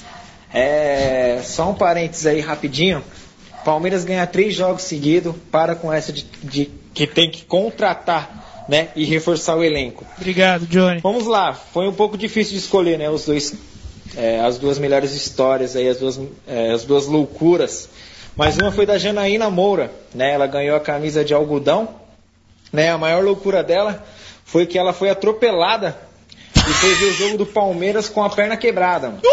Só um parênteses aí rapidinho. Palmeiras ganha 3 jogos seguidos, para com essa de que tem que contratar, né, e reforçar o elenco. Obrigado, Johnny. Vamos lá, foi um pouco difícil de escolher, né, as 2 melhores histórias aí, as duas loucuras. Mas uma foi da Janaína Moura, né, ela ganhou a camisa de algodão, né, a maior loucura dela foi que ela foi atropelada e foi ver o jogo do Palmeiras com a perna quebrada, mano.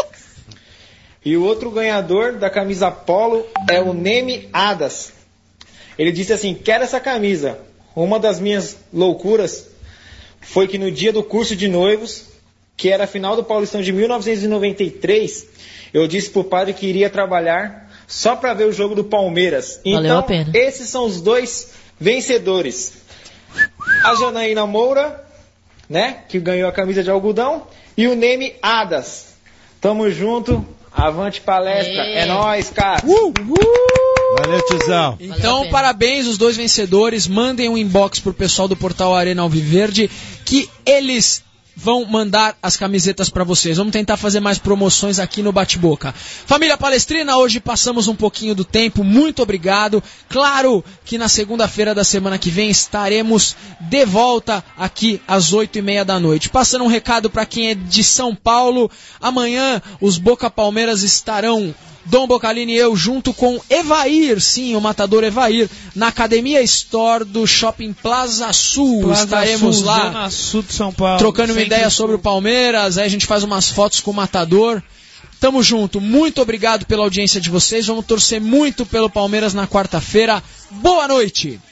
E o outro ganhador da camisa polo é o Neme Adas. Ele disse assim: quero essa camisa. Uma das minhas loucuras foi que no dia do curso de noivos, que era a final do Paulistão de 1993, eu disse pro padre que iria trabalhar só para ver o jogo do Palmeiras. Valeu a então, pena. Esses são os 2 vencedores. A Janaína Moura, né, que ganhou a camisa de algodão, e o Neme Adas. Tamo junto. Avante palestra, é nóis, cara. Valeu, tiozão. Então, parabéns os 2 vencedores. Mandem um inbox pro pessoal do Portal Arena Alviverde que eles vão mandar as camisetas para vocês. Vamos tentar fazer mais promoções aqui no Bate-Boca. Família Palestrina, hoje passamos um pouquinho do tempo. Muito obrigado. Claro que na segunda-feira da semana que vem estaremos de volta aqui às 8h30 da noite. Passando um recado para quem é de São Paulo. Amanhã os Boca Palmeiras estarão... Dom Bocalini e eu, junto com Evair, sim, o matador Evair, na Academia Store do Shopping Plaza Sul. Estaremos Sul, lá, Zona Sul de São Paulo, trocando uma ideia sobre o Palmeiras, aí a gente faz umas fotos com o matador. Tamo junto, muito obrigado pela audiência de vocês, vamos torcer muito pelo Palmeiras na quarta-feira. Boa noite!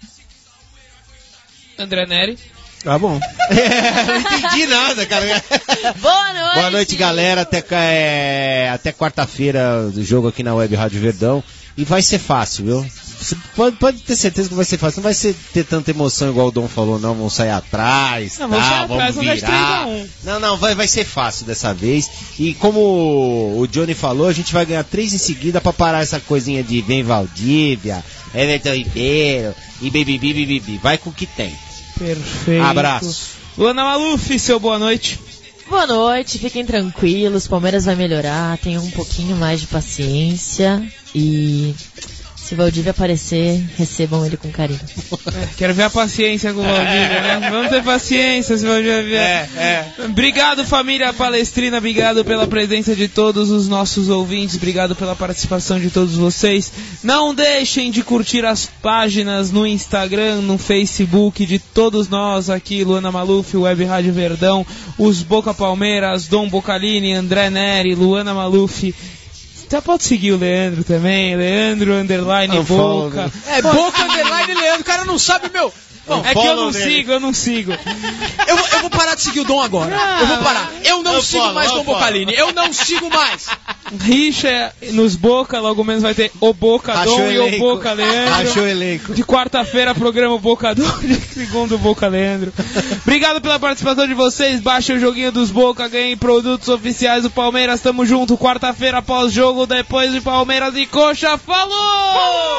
André Neri. Tá bom. Não entendi nada, cara. Boa noite. Boa noite, galera. Até quarta-feira do jogo aqui na Web Rádio Verdão. E vai ser fácil, viu? Você pode ter certeza que vai ser fácil. Não vai ter tanta emoção igual o Dom falou, não. Vão sair atrás. Não, vamos virar. Não, vai ser fácil dessa vez. E como o Johnny falou, a gente vai ganhar 3 em seguida pra parar essa coisinha de vem Valdívia, Everton Ribeiro e bibi. Vai com o que tem. Perfeito. Abraço. Luana Maluf, seu boa noite. Boa noite, fiquem tranquilos, Palmeiras vai melhorar, tenham um pouquinho mais de paciência e se o Valdívia aparecer, recebam ele com carinho. Quero ver a paciência com o Valdívia, né? Vamos ter paciência se o Valdívia vier. Obrigado, família Palestrina, obrigado pela presença de todos os nossos ouvintes, obrigado pela participação de todos vocês. Não deixem de curtir as páginas no Instagram, no Facebook de todos nós aqui, Luana Maluf, Web Rádio Verdão, os Boca Palmeiras, Dom Bocalini, André Neri, Luana Maluf. Você pode seguir o Leandro também, Leandro _Boca. Boca _ Leandro, o cara não sabe, meu. Bom, é que eu não sigo. Eu vou parar de seguir o Dom agora. Eu vou parar. Eu não sigo mais Dom Bocalini. Eu não sigo mais. Rixa nos Boca, logo menos vai ter o Boca Dom e o Boca Leandro. Achou o elenco. De quarta-feira, programa Boca Dom, de segundo Boca Leandro. Obrigado pela participação de vocês. Baixem o joguinho dos Boca, ganhem produtos oficiais do Palmeiras. Tamo junto. Quarta-feira, pós-jogo, depois de Palmeiras e Coxa. Falou!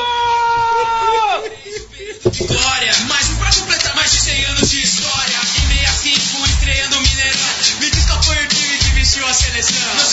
Glória, mais um pra completar mais de 100 anos de história. Em 65 estreando o Mineirão. Me diz qual foi o time que vestiu a seleção.